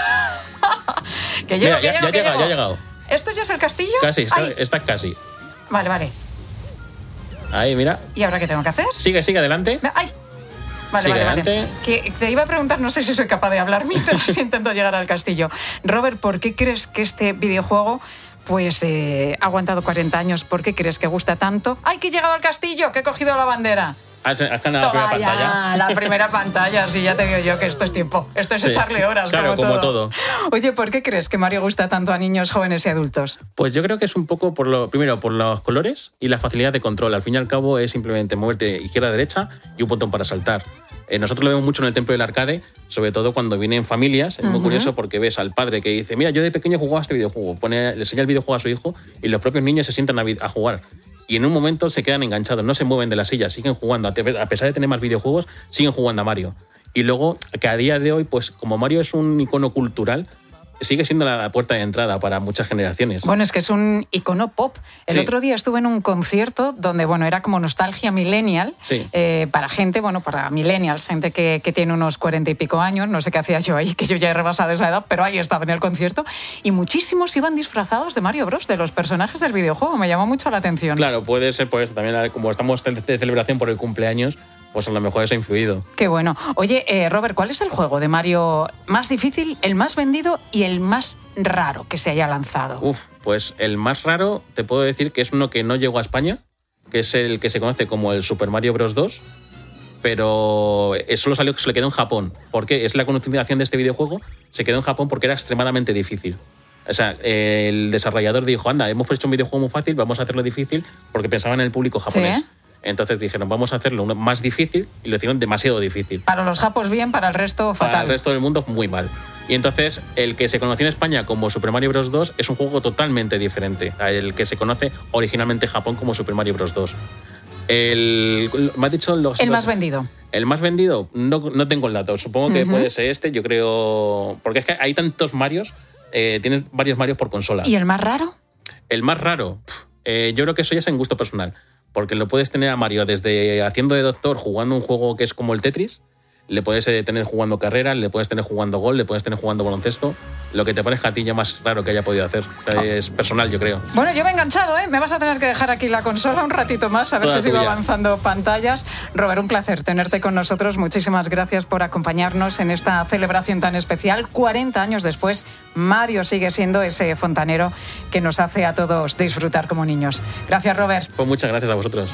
que llego, Mira, que ya, llego, ya, que llega, llego. ya ha llegado. ¿Esto ya es el castillo? Casi, está, estás casi. Vale, vale. Ahí, mira. ¿Y ahora qué tengo que hacer? Sigue, sigue, adelante. ¡Ay! Vale, sigue vale, adelante. vale. Que te iba a preguntar, no sé si soy capaz de hablar mientras intento llegar al castillo. Robert, ¿por qué crees que este videojuego... Pues eh, ha aguantado cuarenta años. ¿Por qué crees que gusta tanto? ¡Ay, que he llegado al castillo! ¡Que he cogido la bandera! ¿Has, has ganado la primera ya, pantalla? La primera pantalla, sí, ya te digo yo que esto es tiempo. Esto es sí, echarle horas, claro, como, como todo. todo. Oye, ¿por qué crees que Mario gusta tanto a niños, jóvenes y adultos? Pues yo creo que es un poco, por lo primero, por los colores y la facilidad de control. Al fin y al cabo es simplemente moverte izquierda a derecha y un botón para saltar. Eh, nosotros lo vemos mucho en el templo del arcade, sobre todo cuando vienen familias. Es muy uh-huh. curioso porque ves al padre que dice, mira, yo de pequeño jugaba a este videojuego. Pone, le enseña el videojuego a su hijo y los propios niños se sientan a, a jugar. Y en un momento se quedan enganchados, no se mueven de la silla, siguen jugando. A pesar de tener más videojuegos, siguen jugando a Mario. Y luego, que a día de hoy, pues como Mario es un icono cultural, sigue siendo la puerta de entrada para muchas generaciones. Bueno, es que es un icono pop. El sí. otro día estuve en un concierto donde, bueno, era como nostalgia millennial sí. eh, para gente, bueno, para millennials, gente que, que tiene unos cuarenta y pico años. No sé qué hacía yo ahí, que yo ya he rebasado esa edad, pero ahí estaba en el concierto. Y muchísimos iban disfrazados de Mario Bros, de los personajes del videojuego. Me llamó mucho la atención. Claro, puede ser por eso. También, como estamos de celebración por el cumpleaños, pues a lo mejor eso ha influido. Qué bueno. Oye, eh, Robert, ¿cuál es el juego de Mario más difícil, el más vendido y el más raro que se haya lanzado? Uf, pues el más raro te puedo decir que es uno que no llegó a España, que es el que se conoce como el Super Mario Bros. dos, pero solo salió que se le quedó en Japón. ¿Por qué? Es la continuación de este videojuego, se quedó en Japón porque era extremadamente difícil. O sea, el desarrollador dijo, anda, hemos hecho un videojuego muy fácil, vamos a hacerlo difícil, porque pensaban en el público japonés. ¿Sí? Entonces dijeron, vamos a hacerlo más difícil, y lo hicieron demasiado difícil. Para los japos bien, para el resto fatal. Para el resto del mundo muy mal. Y entonces el que se conoció en España como Super Mario Bros. dos es un juego totalmente diferente al que se conoce originalmente en Japón como Super Mario Bros. dos. El, ¿me has dicho los, el los, más vendido. El más vendido, no, no tengo el dato. Supongo que uh-huh. puede ser este, yo creo... Porque es que hay tantos Marios, eh, tienes varios Marios por consola. ¿Y el más raro? El más raro, eh, yo creo que eso ya es en gusto personal. Porque lo puedes tener a Mario desde haciendo de doctor, jugando un juego que es como el Tetris, le puedes tener jugando carrera, le puedes tener jugando gol, le puedes tener jugando baloncesto. Lo que te parezca a ti ya más raro que haya podido hacer. O sea, es personal, yo creo. Bueno, yo me he enganchado, ¿eh? Me vas a tener que dejar aquí la consola un ratito más, a ver Toda si sigo avanzando pantallas. Robert, un placer tenerte con nosotros. Muchísimas gracias por acompañarnos en esta celebración tan especial. cuarenta años después, Mario sigue siendo ese fontanero que nos hace a todos disfrutar como niños. Gracias, Robert. Pues muchas gracias a vosotros.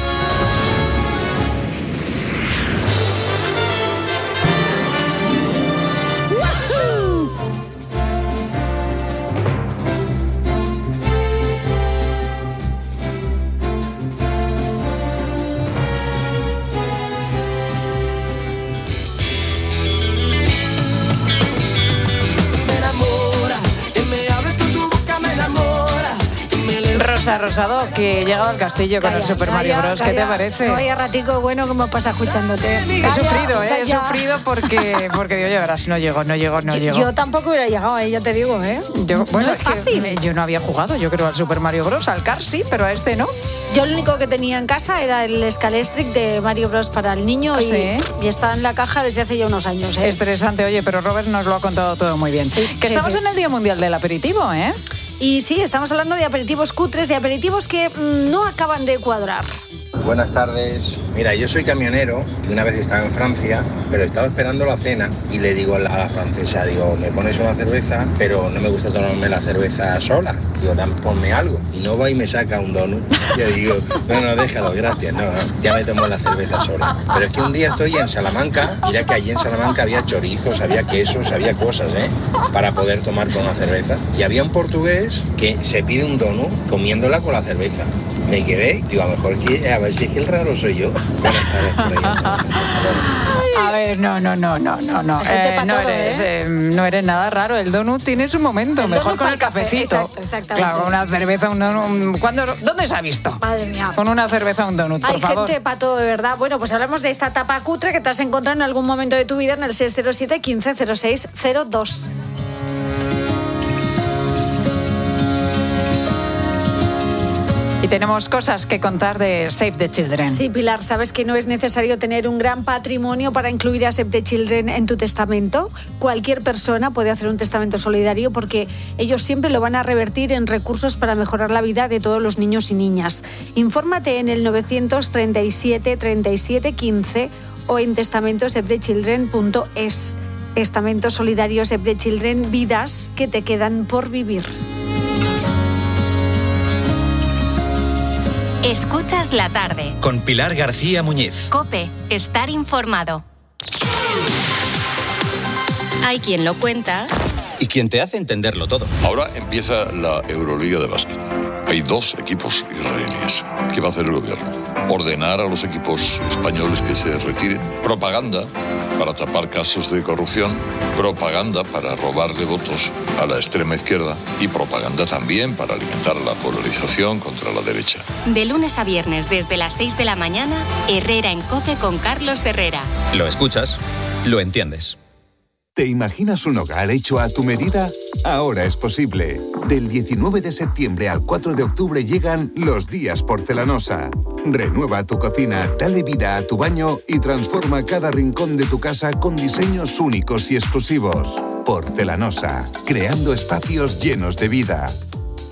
Rosa Rosado, que he llegado al castillo con calla, el Super Mario calla, Bros. ¿Qué calla, te parece? Vaya ratico bueno como pasa escuchándote. He calla, sufrido, ¿eh? He sufrido porque, porque digo, ya verás, no llego, no llego, no yo, llego. Yo tampoco hubiera llegado ahí, ya te digo, ¿eh? Yo, bueno, no es, es fácil. que yo no había jugado, yo creo, al Super Mario Bros. Al Cars sí, pero a este no. Yo lo único que tenía en casa era el Scalestric de Mario Bros. Para el niño y, ¿sí? y está en la caja desde hace ya unos años, ¿eh? Estresante, oye, pero Robert nos lo ha contado todo muy bien. Sí, que sí, estamos sí. en el Día Mundial del Aperitivo, ¿eh? Y sí, estamos hablando de aperitivos cutres, de aperitivos que mmm, no acaban de cuadrar. Buenas tardes. Mira, yo soy camionero y una vez estaba en Francia, pero estaba esperando la cena y le digo a la, a la francesa, digo, me pones una cerveza, pero no me gusta tomarme la cerveza sola. Digo, ponme algo. Y no va y me saca un donut. Yo digo, no, no, déjalo, gracias. No, no, ya me tomo la cerveza sola. Pero es que un día estoy en Salamanca, mira que allí en Salamanca había chorizos, había quesos, había cosas, ¿eh? Para poder tomar con la cerveza. Y había un portugués que se pide un donut comiéndola con la cerveza. Me quedé, digo, a lo mejor que, a ver si es que el raro soy yo. Buenas tardes por ahí. A ver, no, no, no, no, no, no. Eh, no, todo, eres, ¿eh? Eh, no eres nada raro. El donut tiene su momento. El mejor con el cafecito. Exacto, exactamente. Claro, una cerveza, un donut. Un, ¿cuándo, ¿Dónde se ha visto? Madre mía. Con una cerveza, un donut, por Hay favor. Hay gente para todo, de verdad. Bueno, pues hablamos de esta tapa cutre que te has encontrado en algún momento de tu vida en el seis cero siete, quince cero seis cero dos. Y tenemos cosas que contar de Save the Children. Sí, Pilar, ¿sabes que no es necesario tener un gran patrimonio para incluir a Save the Children en tu testamento? Cualquier persona puede hacer un testamento solidario porque ellos siempre lo van a revertir en recursos para mejorar la vida de todos los niños y niñas. Infórmate en el novecientos treinta y siete, treinta y siete, quince o en testamento save the children punto es. Testamento solidario Save the Children, vidas que te quedan por vivir. Escuchas la tarde. Con Pilar García Muñiz. COPE, estar informado. Hay quien lo cuenta. Y quien te hace entenderlo todo. Ahora empieza la Euroliga de básquet. Hay dos equipos israelíes. ¿Qué va a hacer el gobierno? Ordenar a los equipos españoles que se retiren. Propaganda para tapar casos de corrupción. Propaganda para robarle votos a la extrema izquierda. Y propaganda también para alimentar la polarización contra la derecha. De lunes a viernes desde las seis de la mañana, Herrera en COPE con Carlos Herrera. Lo escuchas, lo entiendes. ¿Te imaginas un hogar hecho a tu medida? Ahora es posible. Del diecinueve de septiembre al cuatro de octubre llegan los días Porcelanosa. Renueva tu cocina, dale vida a tu baño y transforma cada rincón de tu casa con diseños únicos y exclusivos. Porcelanosa, creando espacios llenos de vida.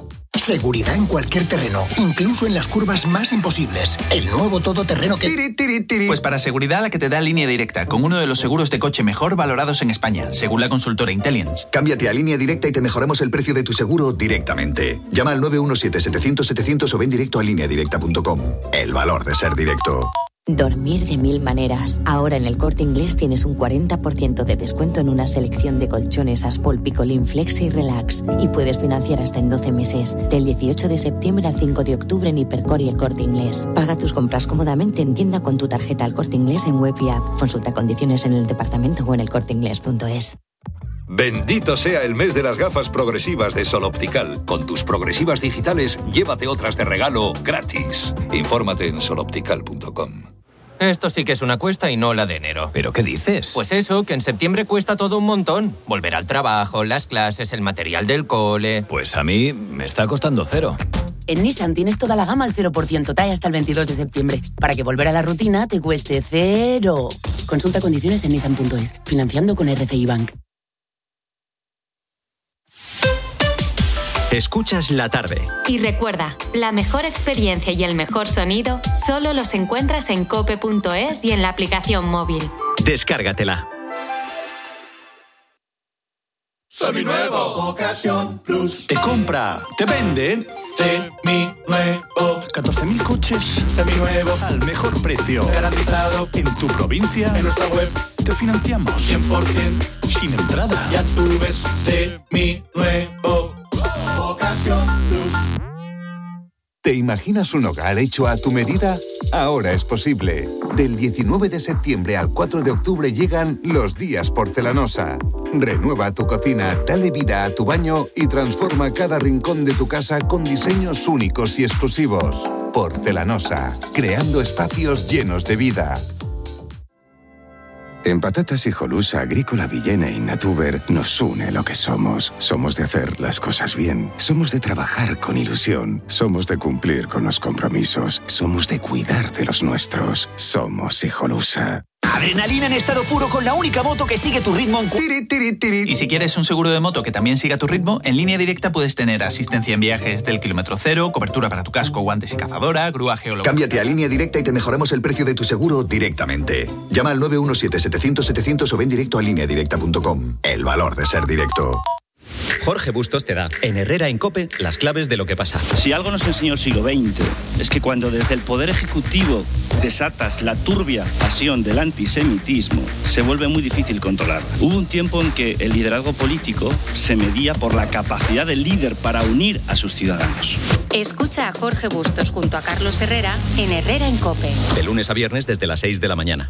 Seguridad en cualquier terreno, incluso en las curvas más imposibles. El nuevo todoterreno que... Tiri, tiri, tiri. Pues para seguridad la que te da Línea Directa, con uno de los seguros de coche mejor valorados en España, según la consultora Intelligence. Cámbiate a Línea Directa y te mejoramos el precio de tu seguro directamente. Llama al nueve uno siete, setecientos, setecientos o ven directo a línea directa punto com. El valor de ser directo. Dormir de mil maneras. Ahora en El Corte Inglés tienes un cuarenta por ciento de descuento en una selección de colchones Aspol, Picolín, Flexi y Relax. Y puedes financiar hasta en doce meses. Del dieciocho de septiembre al cinco de octubre en Hipercor y El Corte Inglés. Paga tus compras cómodamente en tienda con tu tarjeta El Corte Inglés en web y app. Consulta condiciones en el departamento o en elcorteinglés punto es. Bendito sea el mes de las gafas progresivas de Sol Optical. Con tus progresivas digitales, llévate otras de regalo gratis. Infórmate en sol optical punto com. Esto sí que es una cuesta y no la de enero. ¿Pero qué dices? Pues eso, que en septiembre cuesta todo un montón. Volver al trabajo, las clases, el material del cole... Pues a mí me está costando cero. En Nissan tienes toda la gama al cero por ciento T A E hasta el veintidós de septiembre, para que volver a la rutina te cueste cero. Consulta condiciones en nissan punto es. Financiando con R C I Bank. Escuchas la tarde. Y recuerda, la mejor experiencia y el mejor sonido solo los encuentras en cope punto es y en la aplicación móvil. Descárgatela. Seminuevo, Ocasión Plus. Te compra, te vende. Seminuevo. catorce mil coches seminuevos al mejor precio. Garantizado en tu provincia. En nuestra web te financiamos cien por ciento sin entrada. Ya tú ves, Seminuevo. Ocasión Plus. ¿Te imaginas un hogar hecho a tu medida? Ahora es posible. Del diecinueve de septiembre al cuatro de octubre llegan los días Porcelanosa. Renueva tu cocina, dale vida a tu baño y transforma cada rincón de tu casa con diseños únicos y exclusivos. Porcelanosa, creando espacios llenos de vida. En Patatas Hijolusa, Agrícola Villena y Natuber nos une lo que somos. Somos de hacer las cosas bien. Somos de trabajar con ilusión. Somos de cumplir con los compromisos. Somos de cuidar de los nuestros. Somos Hijolusa. Adrenalina en estado puro con la única moto que sigue tu ritmo en cu- tiri, tiri, tiri. Y si quieres un seguro de moto que también siga tu ritmo, en Línea Directa puedes tener asistencia en viajes del kilómetro cero, cobertura para tu casco, guantes y cazadora, grúa geológica. Cámbiate a Línea Directa y te mejoramos el precio de tu seguro directamente. Llama al nueve uno siete, setecientos, setecientos o ven directo a línea directa punto com. El valor de ser directo. Jorge Bustos te da, en Herrera en COPE, las claves de lo que pasa. Si algo nos enseñó el siglo veinte, es que cuando desde el Poder Ejecutivo desatas la turbia pasión del antisemitismo, se vuelve muy difícil controlarla. Hubo un tiempo en que el liderazgo político se medía por la capacidad del líder para unir a sus ciudadanos. Escucha a Jorge Bustos junto a Carlos Herrera en Herrera en COPE. De lunes a viernes desde las seis de la mañana.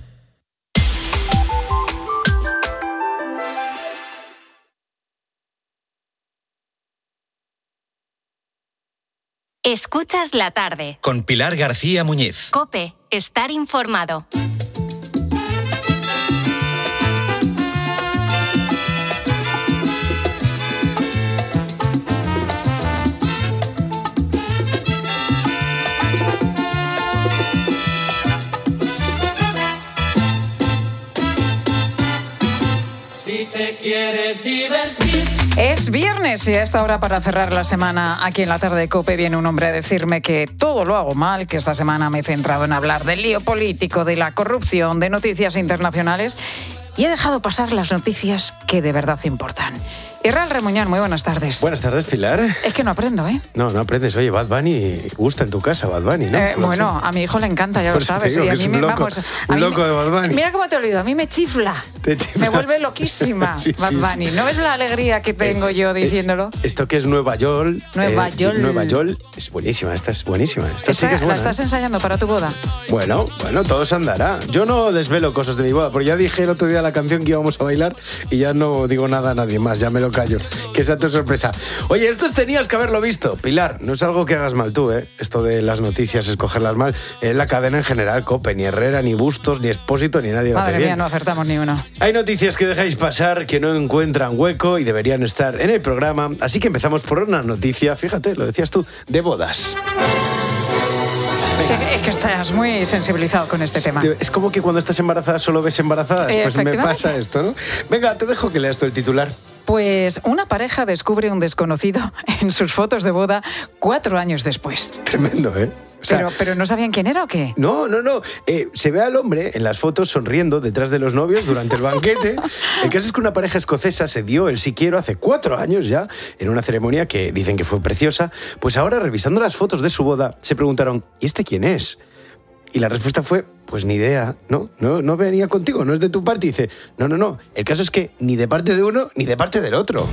Escuchas la tarde. Con Pilar García Muñiz. COPE, estar informado. Si te quieres divertir. Es viernes y a esta hora, para cerrar la semana aquí en la tarde de COPE, viene un hombre a decirme que todo lo hago mal, que esta semana me he centrado en hablar del lío político, de la corrupción, de noticias internacionales y he dejado pasar las noticias que de verdad importan. Israel Remuñán, muy buenas tardes. Buenas tardes, Pilar. Es que no aprendo, ¿eh? No, no aprendes. Oye, Bad Bunny gusta en tu casa, Bad Bunny, ¿no? Eh, bueno, a mi hijo le encanta, ya lo Por eso te sabes. digo Y a que mí es un me loco, vamos. un a mí loco me- de Bad Bunny. Mira cómo te olvido, a mí me chifla. Te chifla. Me vuelve loquísima, Sí, sí, Bad sí, Bunny. sí. ¿No ves la alegría que tengo yo diciéndolo? Esto que es Nueva York. Nueva eh, York. Nueva York es buenísima, esta es buenísima. Esta Esa- sí que es ¿La buena. estás ensayando para tu boda? Bueno, bueno, todo se andará. Yo no desvelo cosas de mi boda, porque ya dije el otro día la canción que íbamos a bailar y ya no digo nada a nadie más, ya me lo callo. Que sea tu sorpresa. Oye, esto tenías que haberlo visto, Pilar. No es algo que hagas mal tú, ¿eh? Esto de las noticias, escogerlas mal. En la cadena en general, COPE, ni Herrera, ni Bustos, ni Expósito, ni nadie lo hace Madre bien. mía, no acertamos ni uno. Hay noticias que dejáis pasar, que no encuentran hueco y deberían estar en el programa. Así que empezamos por una noticia, fíjate, lo decías tú, de bodas. Sí, es que estás muy sensibilizado con este tema. Es como que cuando estás embarazada solo ves embarazadas. Eh, Pues me efectivamente. pasa esto, ¿no? Venga, te dejo que leas tú el titular. Pues una pareja descubre un desconocido en sus fotos de boda cuatro años después. Tremendo, ¿eh? O sea, pero, ¿Pero no sabían quién era o qué? No, no, no. Eh, se ve al hombre en las fotos sonriendo detrás de los novios durante el banquete. El caso es que una pareja escocesa se dio el sí quiero hace cuatro años ya, en una ceremonia que dicen que fue preciosa. Pues ahora, revisando las fotos de su boda, se preguntaron, ¿y este quién es? Y la respuesta fue, pues ni idea, ¿no? No, no venía contigo, no es de tu parte. Y dice, no, no, no. El caso es que ni de parte de uno ni de parte del otro.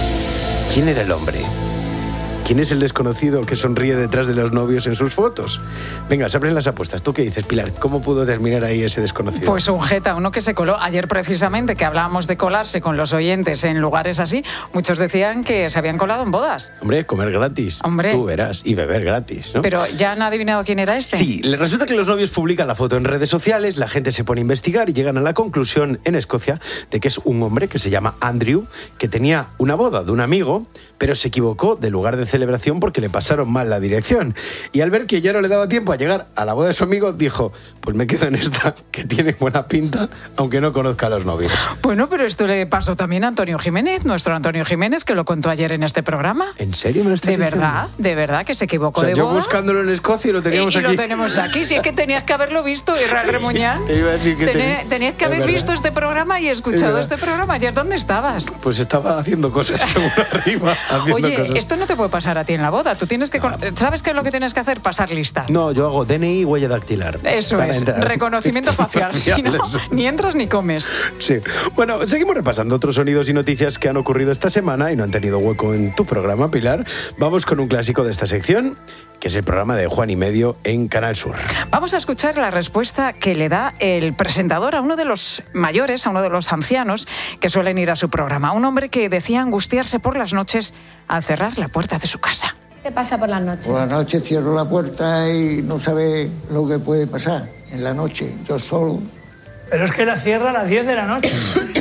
¿Quién era el hombre? ¿Quién es el desconocido que sonríe detrás de los novios en sus fotos? Venga, se abren las apuestas. ¿Tú qué dices, Pilar? ¿Cómo pudo terminar ahí ese desconocido? Pues un jeta, uno que se coló. Ayer precisamente que hablábamos de colarse con los oyentes en lugares así, muchos decían que se habían colado en bodas. Hombre, comer gratis. Hombre. Tú verás. Y beber gratis, ¿no? Pero ¿ya han adivinado quién era este? Sí, le resulta que los novios publican la foto en redes sociales, la gente se pone a investigar y llegan a la conclusión en Escocia de que es un hombre que se llama Andrew, que tenía una boda de un amigo, pero se equivocó de lugar de celebración porque le pasaron mal la dirección. Y al ver que ya no le daba tiempo a llegar a la boda de su amigo, dijo, pues me quedo en esta, que tiene buena pinta, aunque no conozca a los novios. Bueno, pero esto le pasó también a Antonio Jiménez, nuestro Antonio Jiménez, que lo contó ayer en este programa. ¿En serio me lo estás De diciendo? verdad, de verdad, que se equivocó O sea, de yo boda. buscándolo en Escocia y lo teníamos y, y aquí. lo tenemos aquí, si es que tenías que haberlo visto, Israel Remuñán. Te iba a decir que Tené- ten- Tenías que es haber verdad. visto este programa y Es escuchado verdad. este programa. Ayer, ¿dónde estabas? Pues estaba haciendo cosas seguro arriba. Haciendo Oye, cosas. esto no te puede pasar a ti en la boda. Tú tienes que... con- ¿Sabes qué es lo que tienes que hacer? Pasar lista. No, yo hago D N I y huella dactilar. Eso Para es, entrar. reconocimiento facial. Si no, Faciales. ni entras ni comes. Sí. Bueno, seguimos repasando otros sonidos y noticias que han ocurrido esta semana y no han tenido hueco en tu programa, Pilar. Vamos con un clásico de esta sección, que es el programa de Juan y Medio en Canal Sur. Vamos a escuchar la respuesta que le da el presentador a uno de los mayores, a uno de los ancianos que suelen ir a su programa. Un hombre que decía angustiarse por las noches al cerrar la puerta de su casa. ¿Qué pasa por las noches? Por la noche cierro la puerta y no sabe lo que puede pasar en la noche, yo solo. Pero es que la cierra a las diez de la noche.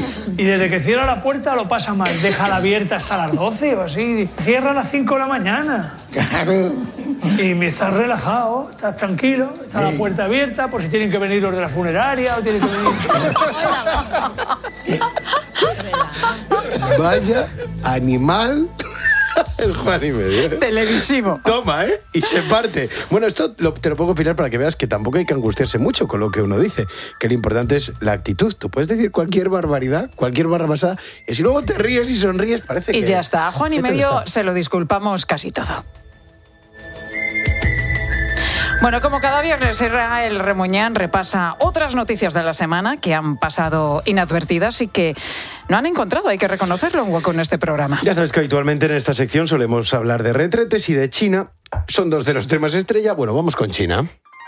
Y desde que cierra la puerta lo pasa mal. Déjala abierta hasta las doce o así. Cierra a las cinco de la mañana. Claro. Y me estás relajado, estás tranquilo, está la puerta abierta por si tienen que venir los de la funeraria o tienen que venir... Vaya animal. El Juan y Medio. Televisivo. Toma, ¿eh? Y se parte. Bueno, esto lo- te lo pongo, Pilar, para que veas que tampoco hay que angustiarse mucho con lo que uno dice, que lo importante es la actitud. Tú puedes decir cualquier barbaridad, cualquier barra basada, y si luego te ríes y sonríes, parece que... Y ya está. A Juan y ¿qué tal Medio está? se lo disculpamos casi todo. Bueno, como cada viernes, Israel Remuñán repasa otras noticias de la semana que han pasado inadvertidas y que no han encontrado, hay que reconocerlo, un hueco en este programa. Ya sabes que habitualmente en esta sección solemos hablar de retretes y de China. Son dos de los temas estrella. Bueno, vamos con China.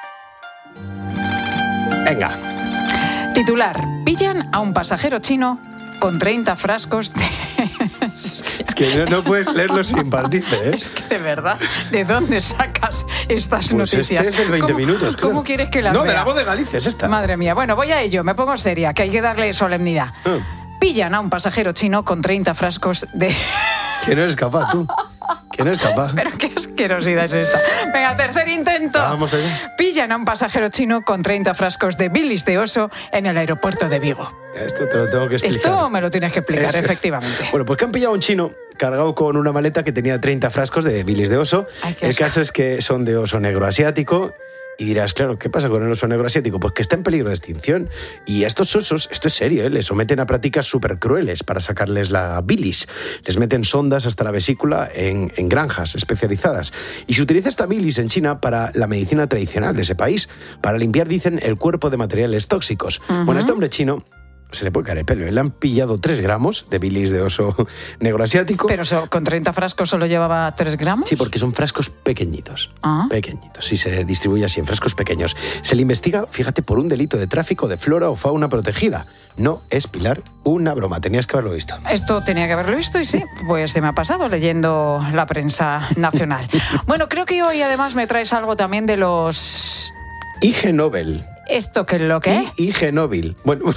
Venga. Titular: pillan a un pasajero chino con treinta frascos de... Es que no, no puedes leerlo sin partirte, ¿eh? Es que de verdad, ¿de dónde sacas estas Pues noticias? este es del veinte ¿Cómo- minutos. claro. ¿Cómo quieres que las No, de vea? la voz de Galicia es esta. Madre mía. Bueno, voy a ello, me pongo seria, que hay que darle solemnidad. Ah, Pillan a un pasajero chino con treinta frascos de... que no eres capaz, tú. Que no eres capaz. Pero qué asquerosidad es esta. Venga, tercer intento. Vamos allá. Pillan a un pasajero chino con treinta frascos de bilis de oso en el aeropuerto de Vigo. Esto te lo tengo que explicar. Esto me lo tienes que explicar, Eso. efectivamente. Bueno, pues que han pillado a un chino cargado con una maleta que tenía treinta frascos de bilis de oso. Ay, qué El asco. caso es que son de oso negro asiático. Y dirás, claro, ¿qué pasa con el oso negro asiático? Pues que está en peligro de extinción. Y a estos osos, esto es serio, ¿eh? Les someten a prácticas súper crueles para sacarles la bilis. Les meten sondas hasta la vesícula en, en granjas especializadas. Y se utiliza esta bilis en China para la medicina tradicional de ese país, para limpiar, dicen, el cuerpo de materiales tóxicos. Ujú. Bueno, a este hombre chino se le puede caer el pelo. Le han pillado tres gramos de bilis de oso negro asiático. Pero so- con treinta frascos solo llevaba tres gramos. Sí, porque son frascos pequeñitos. Ah. Pequeñitos. Y se distribuye así en frascos pequeños. Se le investiga, fíjate, por un delito de tráfico de flora o fauna protegida. No es, Pilar, una broma. Tenías que haberlo visto. Esto tenía que haberlo visto y sí, pues se me ha pasado leyendo la prensa nacional. Bueno, creo que hoy además me traes algo también de los... Ig Nobel. ¿Esto qué es lo que es? Ig Nobel. Bueno,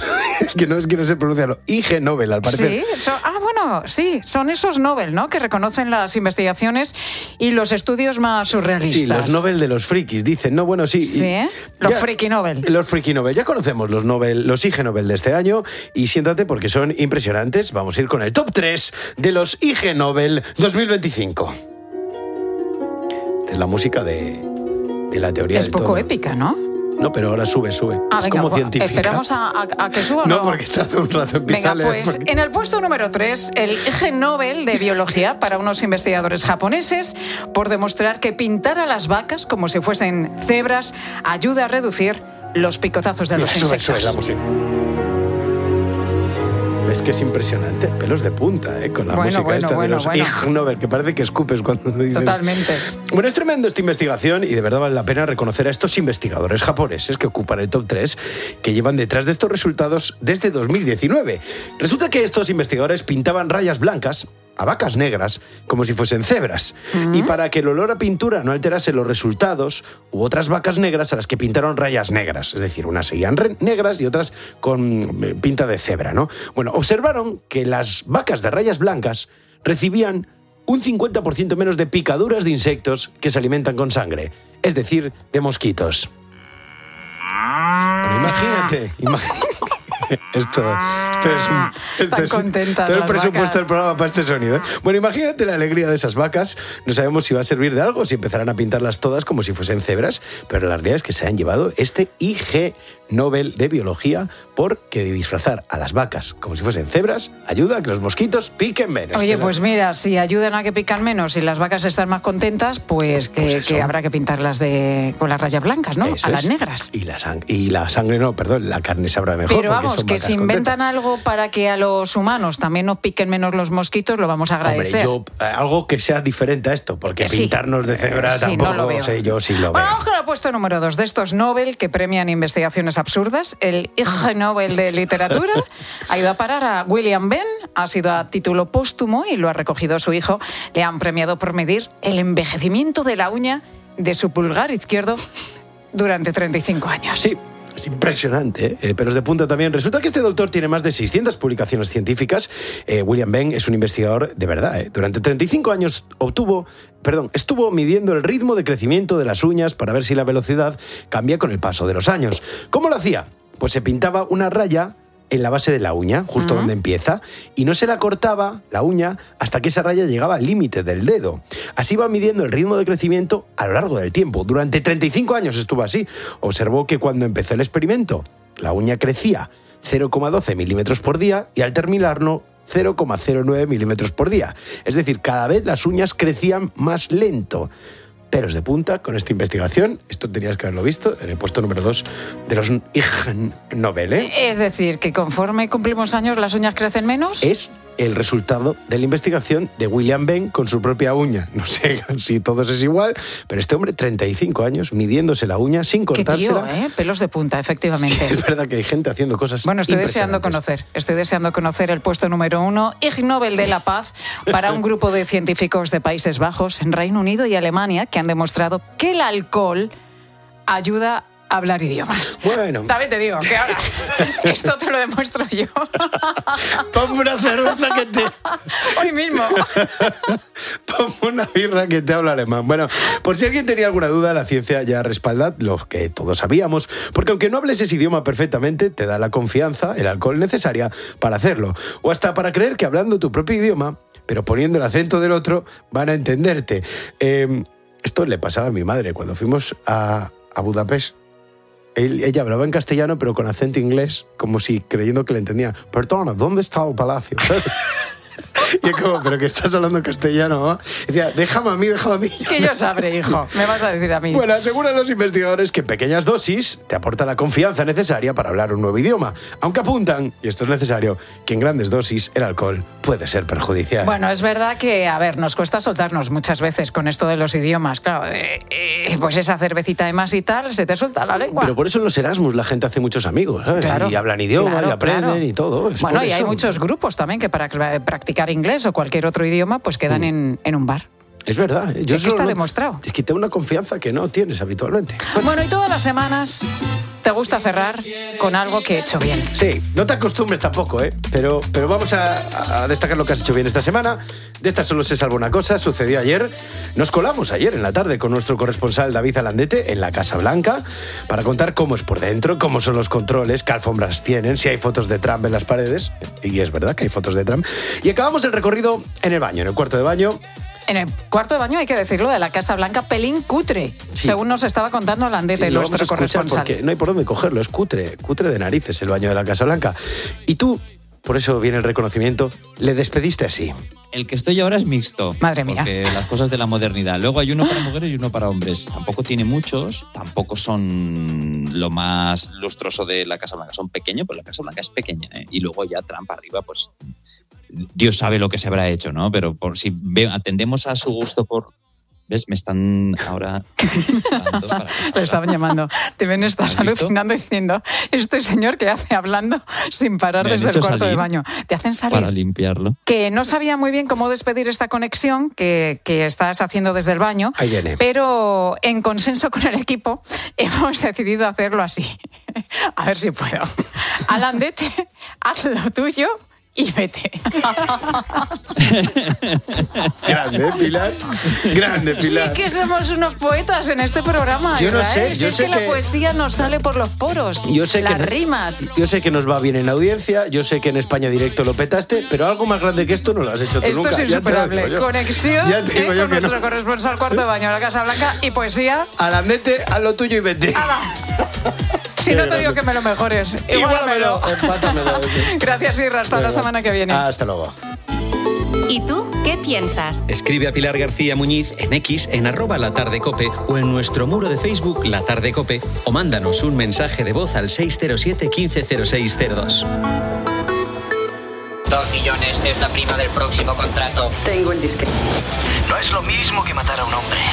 Es que no es que no sé pronunciarlo. Ig Nobel, al parecer. Sí, son, ah, bueno, sí, son esos Nobel, ¿no? Que reconocen las investigaciones y los estudios más surrealistas. Sí, los Nobel de los frikis, dicen. No, bueno, sí. Sí, ¿eh? Los friki Nobel. Los friki Nobel. Ya conocemos los Nobel, los Ig Nobel de este año y siéntate porque son impresionantes. Vamos a ir con el top tres de los Ig Nobel dos mil veinticinco. Esta es la música de, de la teoría es del poco todo. épica, ¿no? No, pero ahora sube, sube. Ah, es venga, como pues, científica. ¿Esperamos a, a, a que suba o no? no? Porque está hace un rato empieza Venga, a leer. pues Porque... en el puesto número tres, el Ig Nobel de Biología para unos investigadores japoneses por demostrar que pintar a las vacas como si fuesen cebras ayuda a reducir los picotazos de Mira, los sube, insectos. sube la música. Es que es impresionante, pelos de punta, ¿eh? Con la Bueno, música bueno, esta bueno, de los bueno. Ig Nobel, que parece que escupes cuando dices... Totalmente. Bueno, es tremendo esta investigación y de verdad vale la pena reconocer a estos investigadores japoneses que ocupan el top tres, que llevan detrás de estos resultados desde dos mil diecinueve. Resulta que estos investigadores pintaban rayas blancas a vacas negras como si fuesen cebras. Uh-huh. Y para que el olor a pintura no alterase los resultados, hubo otras vacas negras a las que pintaron rayas negras. Es decir, unas seguían negras y otras con pinta de cebra, ¿no? Bueno, observaron que las vacas de rayas blancas recibían un cincuenta por ciento menos de picaduras de insectos que se alimentan con sangre, es decir, de mosquitos. Bueno, imagínate, imagínate. Esto, esto es, esto Tan es contentas todo el las presupuesto vacas. del programa para este sonido, ¿eh? Bueno, imagínate la alegría de esas vacas. No sabemos si va a servir de algo, si empezarán a pintarlas todas como si fuesen cebras, pero la realidad es que se han llevado este Ig Nobel de Biología porque disfrazar a las vacas como si fuesen cebras ayuda a que los mosquitos piquen menos. Oye, pues mira, si ayudan a que pican menos y las vacas están más contentas, pues que, Pues eso. que habrá que pintarlas de, con las rayas blancas, ¿no? Eso a las es. negras. Y la, sang- y la sangre no, perdón, la carne sabrá mejor. Pero porque vamos, son que vacas si inventan contentas. algo para que a los humanos también nos piquen menos los mosquitos, lo vamos a agradecer. Hombre, yo, eh, algo que sea diferente a esto, porque Eh, sí. pintarnos de cebra Eh, sí, tampoco no lo veo. sé, yo sí lo Bueno, veo. vamos con el puesto número dos de estos Nobel que premian investigaciones absurdas. El Ig Nobel de Literatura ha ido a parar a William Benn, ha sido a título póstumo y lo ha recogido su hijo. Le han premiado por medir el envejecimiento de la uña de su pulgar izquierdo durante treinta y cinco años. Sí. Es impresionante, ¿eh? Eh, pelos de punta también. Resulta que este doctor tiene más de seiscientas publicaciones científicas. Eh, William Benn es un investigador de verdad, ¿eh? Durante treinta y cinco años obtuvo, perdón, estuvo midiendo el ritmo de crecimiento de las uñas para ver si la velocidad cambia con el paso de los años. ¿Cómo lo hacía? Pues se pintaba una raya en la base de la uña, justo uh-huh. donde empieza, y no se la cortaba, la uña, hasta que esa raya llegaba al límite del dedo. Así va midiendo el ritmo de crecimiento a lo largo del tiempo. Durante treinta y cinco años estuvo así. Observó que cuando empezó el experimento, la uña crecía cero coma doce milímetros por día y al terminarlo, cero coma cero nueve milímetros por día. Es decir, cada vez las uñas crecían más lento. Pelos de punta con esta investigación. Esto tenías que haberlo visto en el puesto número dos de los Ig Nobel, ¿eh? Es decir, que conforme cumplimos años las uñas crecen menos. Es el resultado de la investigación de William Benn con su propia uña. No sé si todos es igual, pero este hombre, treinta y cinco años, midiéndose la uña sin Qué cortársela. tío, ¿eh? Pelos de punta, efectivamente. Sí, es verdad que hay gente haciendo cosas Bueno, estoy deseando impresionantes. conocer, estoy deseando conocer el puesto número uno, Ig Nobel de la Paz, para un grupo de científicos de Países Bajos, en Reino Unido y Alemania, que han demostrado que el alcohol ayuda a hablar idiomas. Bueno. También te digo que ahora esto te lo demuestro yo. Ponme una cerveza que te... Hoy mismo. Ponme una birra que te habla alemán. Bueno, por si alguien tenía alguna duda, la ciencia ya respalda lo que todos sabíamos, porque aunque no hables ese idioma perfectamente, te da la confianza, el alcohol necesaria para hacerlo. O hasta para creer que hablando tu propio idioma, pero poniendo el acento del otro, van a entenderte. Eh, esto le pasaba a mi madre cuando fuimos a, a Budapest. Él, ella hablaba en castellano, pero con acento inglés, como si creyendo que le entendía. Perdona, ¿dónde está el palacio? ¿Sabes? Y es como, pero que estás hablando en castellano, ¿no? Y decía, déjame a mí, déjame a mí. Que yo sabré, hijo. Me vas a decir a mí. Bueno, aseguran los investigadores que en pequeñas dosis te aporta la confianza necesaria para hablar un nuevo idioma. Aunque apuntan, y esto es necesario, que en grandes dosis el alcohol puede ser perjudicial. Bueno, es verdad que, a ver, nos cuesta soltarnos muchas veces con esto de los idiomas. Claro, eh, eh, pues esa cervecita de más y tal, se te suelta la lengua. Pero por eso en los Erasmus la gente hace muchos amigos, ¿sabes? Claro, y hablan idioma, claro, y aprenden claro. y todo. Es bueno, por y hay eso. muchos grupos también que para practicar inglés o cualquier otro idioma, pues quedan mm. en, en un bar. Es verdad. ¿eh? Yo sí, que está no, demostrado. Es que tengo una confianza que no tienes habitualmente. Bueno. bueno, y todas las semanas te gusta cerrar con algo que he hecho bien. Sí, no te acostumbres tampoco, ¿eh? Pero, pero vamos a, a destacar lo que has hecho bien esta semana. De esta solo se salva una cosa, sucedió ayer. Nos colamos ayer en la tarde con nuestro corresponsal David Alandete en la Casa Blanca para contar cómo es por dentro, cómo son los controles, qué alfombras tienen, si hay fotos de Trump en las paredes. Y es verdad que hay fotos de Trump. Y acabamos el recorrido en el baño, en el cuarto de baño. En el cuarto de baño, hay que decirlo, de la Casa Blanca, pelín cutre, sí. según nos estaba contando Alandete, sí, nuestro corresponsal. Porque no hay por dónde cogerlo, es cutre, cutre de narices el baño de la Casa Blanca. Y tú, por eso viene el reconocimiento, le despediste así. El que estoy ahora es mixto. Madre mía. Porque las cosas de la modernidad. Luego hay uno para mujeres y uno para hombres. Tampoco tiene muchos, tampoco son lo más lustroso de la Casa Blanca. Son pequeños, pero la Casa Blanca es pequeña, ¿eh? Y luego ya Trump arriba, pues Dios sabe lo que se habrá hecho, ¿no? Pero por si ve, atendemos a su gusto por... ¿Ves? Me están ahora... Me estaban llamando. Te ven, estás alucinando diciendo, este señor que hace hablando sin parar desde el cuarto de baño. Te hacen salir. Para limpiarlo. Que no sabía muy bien cómo despedir esta conexión que, que estás haciendo desde el baño. Ahí viene. Pero en consenso con el equipo hemos decidido hacerlo así. A ver si puedo. Alandete, haz lo tuyo y vete. Grande, Pilar. Grande, Pilar. Sí que somos unos poetas en este programa. Yo no Israel. sé. Si yo es sé que, que la poesía nos sale por los poros. Yo sé las que, rimas. Yo sé que nos va bien en audiencia. Yo sé que en España Directo lo petaste. Pero algo más grande que esto no lo has hecho tú esto nunca. Esto es insuperable. Conexión ya te digo eh, yo con que nuestro no. corresponsal cuarto de baño de la Casa Blanca y poesía. Alandete, haz lo tuyo y vete. Si no te digo que me lo mejores. Igualamelo. Empátamelo. Gracias, Irra. Hasta Bueno, la semana que viene. Hasta luego. ¿Y tú qué piensas? Escribe a Pilar García Muñiz en X, en arroba La Tarde Cope o en nuestro muro de Facebook La Tarde Cope o mándanos un mensaje de voz al seis cero siete, uno cinco cero seis cero dos. Dos millones es la prima del próximo contrato. Tengo el disque. No es lo mismo que matar a un hombre.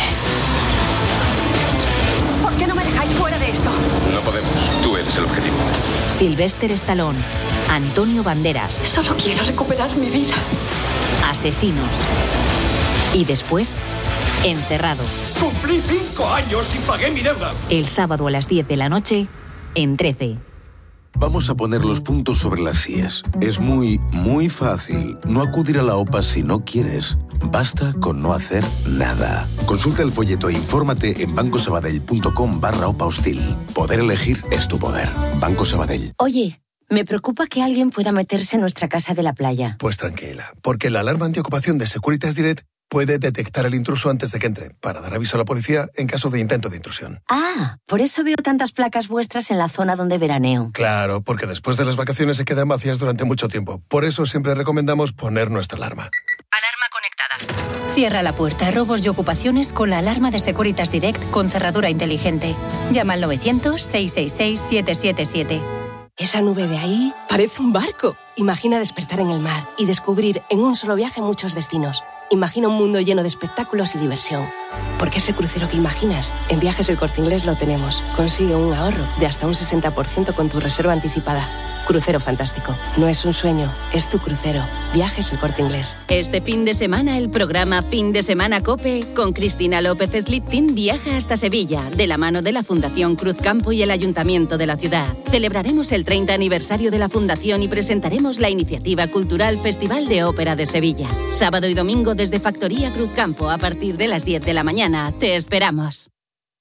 ¿Por qué no me dejáis fuera de esto? No podemos. Tú eres el objetivo. Sylvester Stallone, Antonio Banderas. Solo quiero recuperar mi vida. Asesinos. Y después, Encerrado. Cumplí cinco años y pagué mi deuda. El sábado a las diez de la noche, en trece. Vamos a poner los puntos sobre las íes. Es muy, muy fácil no acudir a la OPA si no quieres. Basta con no hacer nada. Consulta el folleto e infórmate en bancosabadell.com barra OPA hostil. Poder elegir es tu poder. Banco Sabadell. Oye, me preocupa que alguien pueda meterse en nuestra casa de la playa. Pues tranquila, porque la alarma antiocupación de Securitas Direct puede detectar al intruso antes de que entre, para dar aviso a la policía en caso de intento de intrusión. Ah, por eso veo tantas placas vuestras en la zona donde veraneo. Claro, porque después de las vacaciones se quedan vacías durante mucho tiempo. Por eso siempre recomendamos poner nuestra alarma. Alarma conectada. Cierra la puerta a robos y ocupaciones con la alarma de Securitas Direct con cerradura inteligente. Llama al novecientos, seiscientos sesenta y seis, siete siete siete. Esa nube de ahí parece un barco. Imagina despertar en el mar y descubrir en un solo viaje muchos destinos. Imagina un mundo lleno de espectáculos y diversión. Porque ese crucero que imaginas, en Viajes El Corte Inglés lo tenemos. Consigue un ahorro de hasta un sesenta por ciento con tu reserva anticipada. Crucero fantástico. No es un sueño, es tu crucero. Viajes El Corte Inglés. Este fin de semana el programa Fin de Semana COPE con Cristina López Slittin viaja hasta Sevilla de la mano de la Fundación Cruz Campo y el Ayuntamiento de la ciudad. Celebraremos el treinta aniversario de la Fundación y presentaremos la iniciativa cultural Festival de Ópera de Sevilla. Sábado y domingo desde Factoría Cruz Campo a partir de las diez de la mañana. Te esperamos.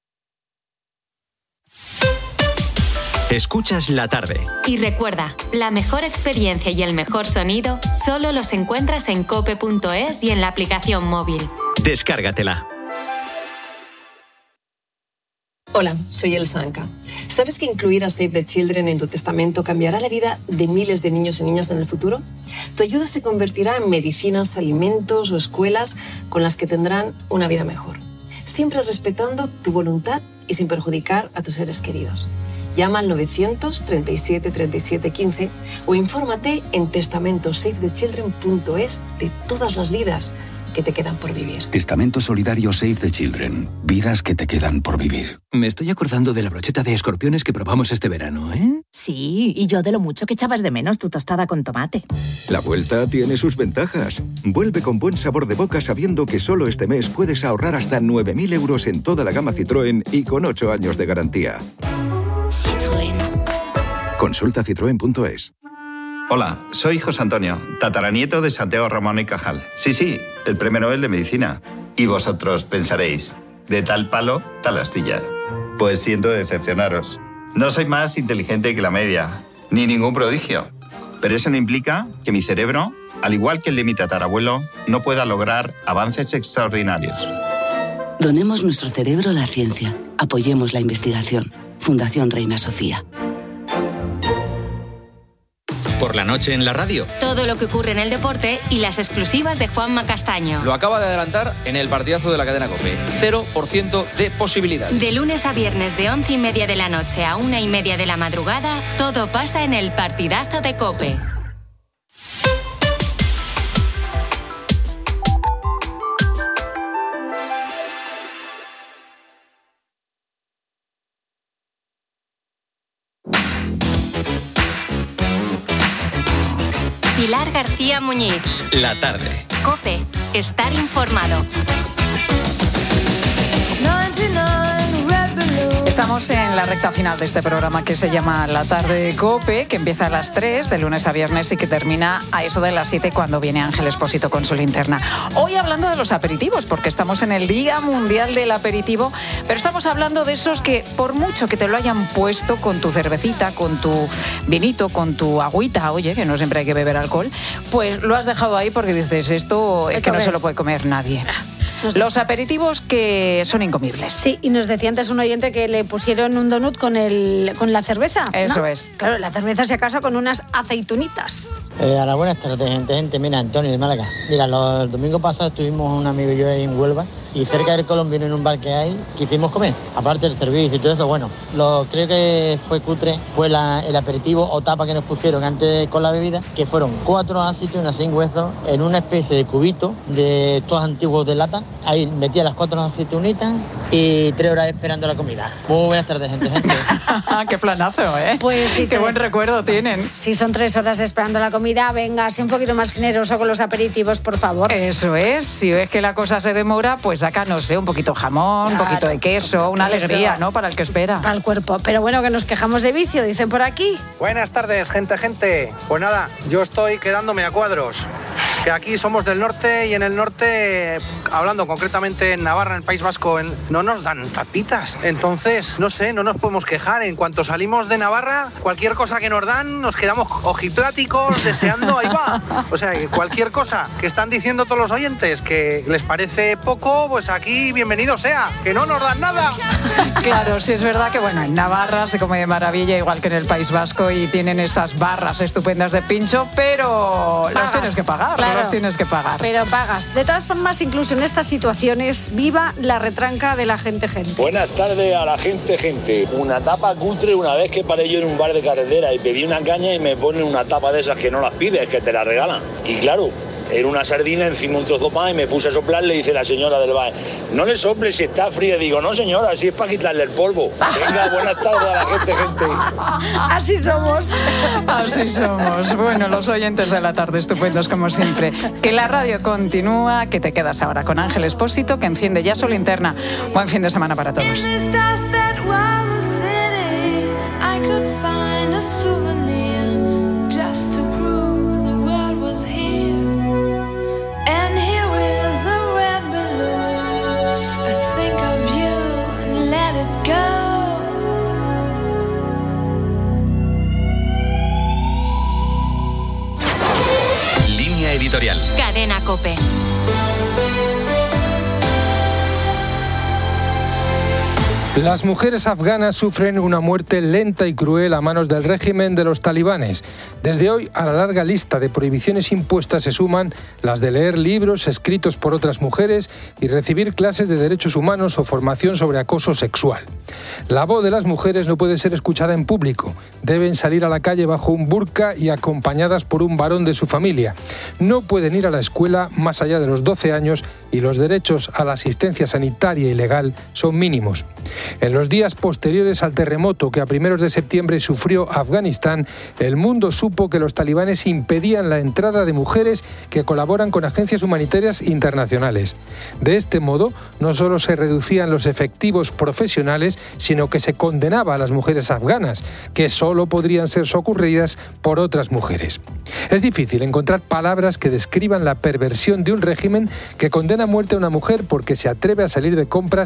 Escuchas La Tarde. Y recuerda, la mejor experiencia y el mejor sonido solo los encuentras en cope punto es y en la aplicación móvil. Descárgatela. Hola, soy Elsa Anca. ¿Sabes que incluir a Save the Children en tu testamento cambiará la vida de miles de niños y niñas en el futuro? Tu ayuda se convertirá en medicinas, alimentos o escuelas con las que tendrán una vida mejor. Siempre respetando tu voluntad y sin perjudicar a tus seres queridos. Llama al novecientos, treinta y siete, treinta y siete, quince o infórmate en testamento save the children punto es de todas las vidas que te quedan por vivir. Testamento solidario Save the Children. Vidas que te quedan por vivir. Me estoy acordando de la brocheta de escorpiones que probamos este verano, ¿eh? Sí, y yo de lo mucho que echabas de menos tu tostada con tomate. La vuelta tiene sus ventajas. Vuelve con buen sabor de boca sabiendo que solo este mes puedes ahorrar hasta nueve mil euros en toda la gama Citroën y con ocho años de garantía. Citroën. Consulta citroen punto es. Hola, soy José Antonio, tataranieto de Santiago Ramón y Cajal. Sí, sí, el premio Nobel de Medicina. Y vosotros pensaréis, de tal palo, tal astilla. Pues siento decepcionaros. No soy más inteligente que la media, ni ningún prodigio. Pero eso no implica que mi cerebro, al igual que el de mi tatarabuelo, no pueda lograr avances extraordinarios. Donemos nuestro cerebro a la ciencia. Apoyemos la investigación. Fundación Reina Sofía. Por la noche en la radio. Todo lo que ocurre en el deporte y las exclusivas de Juanma Castaño. Lo acaba de adelantar en el partidazo de la cadena COPE. cero por ciento de posibilidad. De lunes a viernes de once y media de la noche a una y media de la madrugada, todo pasa en el partidazo de COPE. Pilar García Muñiz. La tarde. COPE. Estar informado. Estamos en la recta final de este programa que se llama La Tarde de COPE, que empieza a las tres de lunes a viernes y que termina a eso de las siete cuando viene Ángel Expósito con su linterna. Hoy hablando de los aperitivos, porque estamos en el Día Mundial del Aperitivo, pero estamos hablando de esos que por mucho que te lo hayan puesto con tu cervecita, con tu vinito, con tu agüita, oye, que no siempre hay que beber alcohol, pues lo has dejado ahí porque dices, esto es que no se lo puede comer nadie. Los aperitivos que son incomibles. Sí, y nos decía antes un oyente que le pusieron un donut con el con la cerveza. Eso ¿no? es. Claro, la cerveza se casa con unas aceitunitas. Eh, a la buenas tardes, gente, gente. Mira, Antonio de Málaga. Mira, los, el domingo pasado estuvimos un amigo y yo ahí en Huelva y cerca del Colombino en un bar que hay, que hicimos comer. Aparte del servicio y todo eso, bueno, lo creo que fue cutre, fue la, el aperitivo o tapa que nos pusieron antes con la bebida, que fueron cuatro aceitunas sin hueso en una especie de cubito de estos antiguos de lata. Ahí metía las cuatro aceitunitas y tres horas esperando la comida. Muy buenas tardes, gente. gente. Qué planazo, ¿eh? Pues sí. Qué buen recuerdo tienen. Si son tres horas esperando la comida, venga, sé un poquito más generoso con los aperitivos, por favor. Eso es. Si ves que la cosa se demora, pues acá, no sé, un poquito jamón, claro, un poquito de queso, una queso. alegría, ¿no? Para el que espera. Para el cuerpo. Pero bueno, que nos quejamos de vicio, dicen por aquí. Buenas tardes, gente, gente. Pues nada, yo estoy quedándome a cuadros. Que aquí somos del norte y en el norte, hablando concretamente en Navarra, en el País Vasco, en, no nos dan tapitas. Entonces, no sé, no nos podemos quejar. En cuanto salimos de Navarra, cualquier cosa que nos dan, nos quedamos ojipláticos, deseando, ahí va. O sea, cualquier cosa que están diciendo todos los oyentes que les parece poco, pues aquí bienvenido sea, que no nos dan nada. Claro, sí es verdad que bueno, en Navarra se come de maravilla, igual que en el País Vasco, y tienen esas barras estupendas de pincho, pero pagas, las tienes que pagar, claro, las tienes que pagar. Pero pagas. De todas formas, incluso en estas situaciones, viva la retranca de la gente gente. Buenas tardes a la gente gente. Una tapa cutre, una vez que paré yo en un bar de carretera y pedí una caña y me ponen una tapa de esas que no las pides, que te la regalan. Y claro, era una sardina, encima un trozo más, y me puse a soplar, le dice la señora del bar, no le sople si está fría. Digo, no señora, si es para quitarle el polvo. Venga, buenas tardes a la gente, gente. Así somos. Así somos. Bueno, los oyentes de la tarde, estupendos como siempre. Que la radio continúa, que te quedas ahora con Ángel Expósito, que enciende ya su linterna. Buen fin de semana para todos. Línea editorial. Cadena COPE. Las mujeres afganas sufren una muerte lenta y cruel a manos del régimen de los talibanes. Desde hoy, a la larga lista de prohibiciones impuestas se suman las de leer libros escritos por otras mujeres y recibir clases de derechos humanos o formación sobre acoso sexual. La voz de las mujeres no puede ser escuchada en público. Deben salir a la calle bajo un burka y acompañadas por un varón de su familia. No pueden ir a la escuela más allá de los doce años y los derechos a la asistencia sanitaria y legal son mínimos. En los días posteriores al terremoto que a primeros de septiembre sufrió Afganistán, el mundo supo que los talibanes impedían la entrada de mujeres que colaboran con agencias humanitarias internacionales. De este modo, no solo se reducían los efectivos profesionales, sino que se condenaba a las mujeres afganas, que solo podrían ser socorridas por otras mujeres. Es difícil encontrar palabras que describan la perversión de un régimen que condena a muerte a una mujer porque se atreve a salir de compras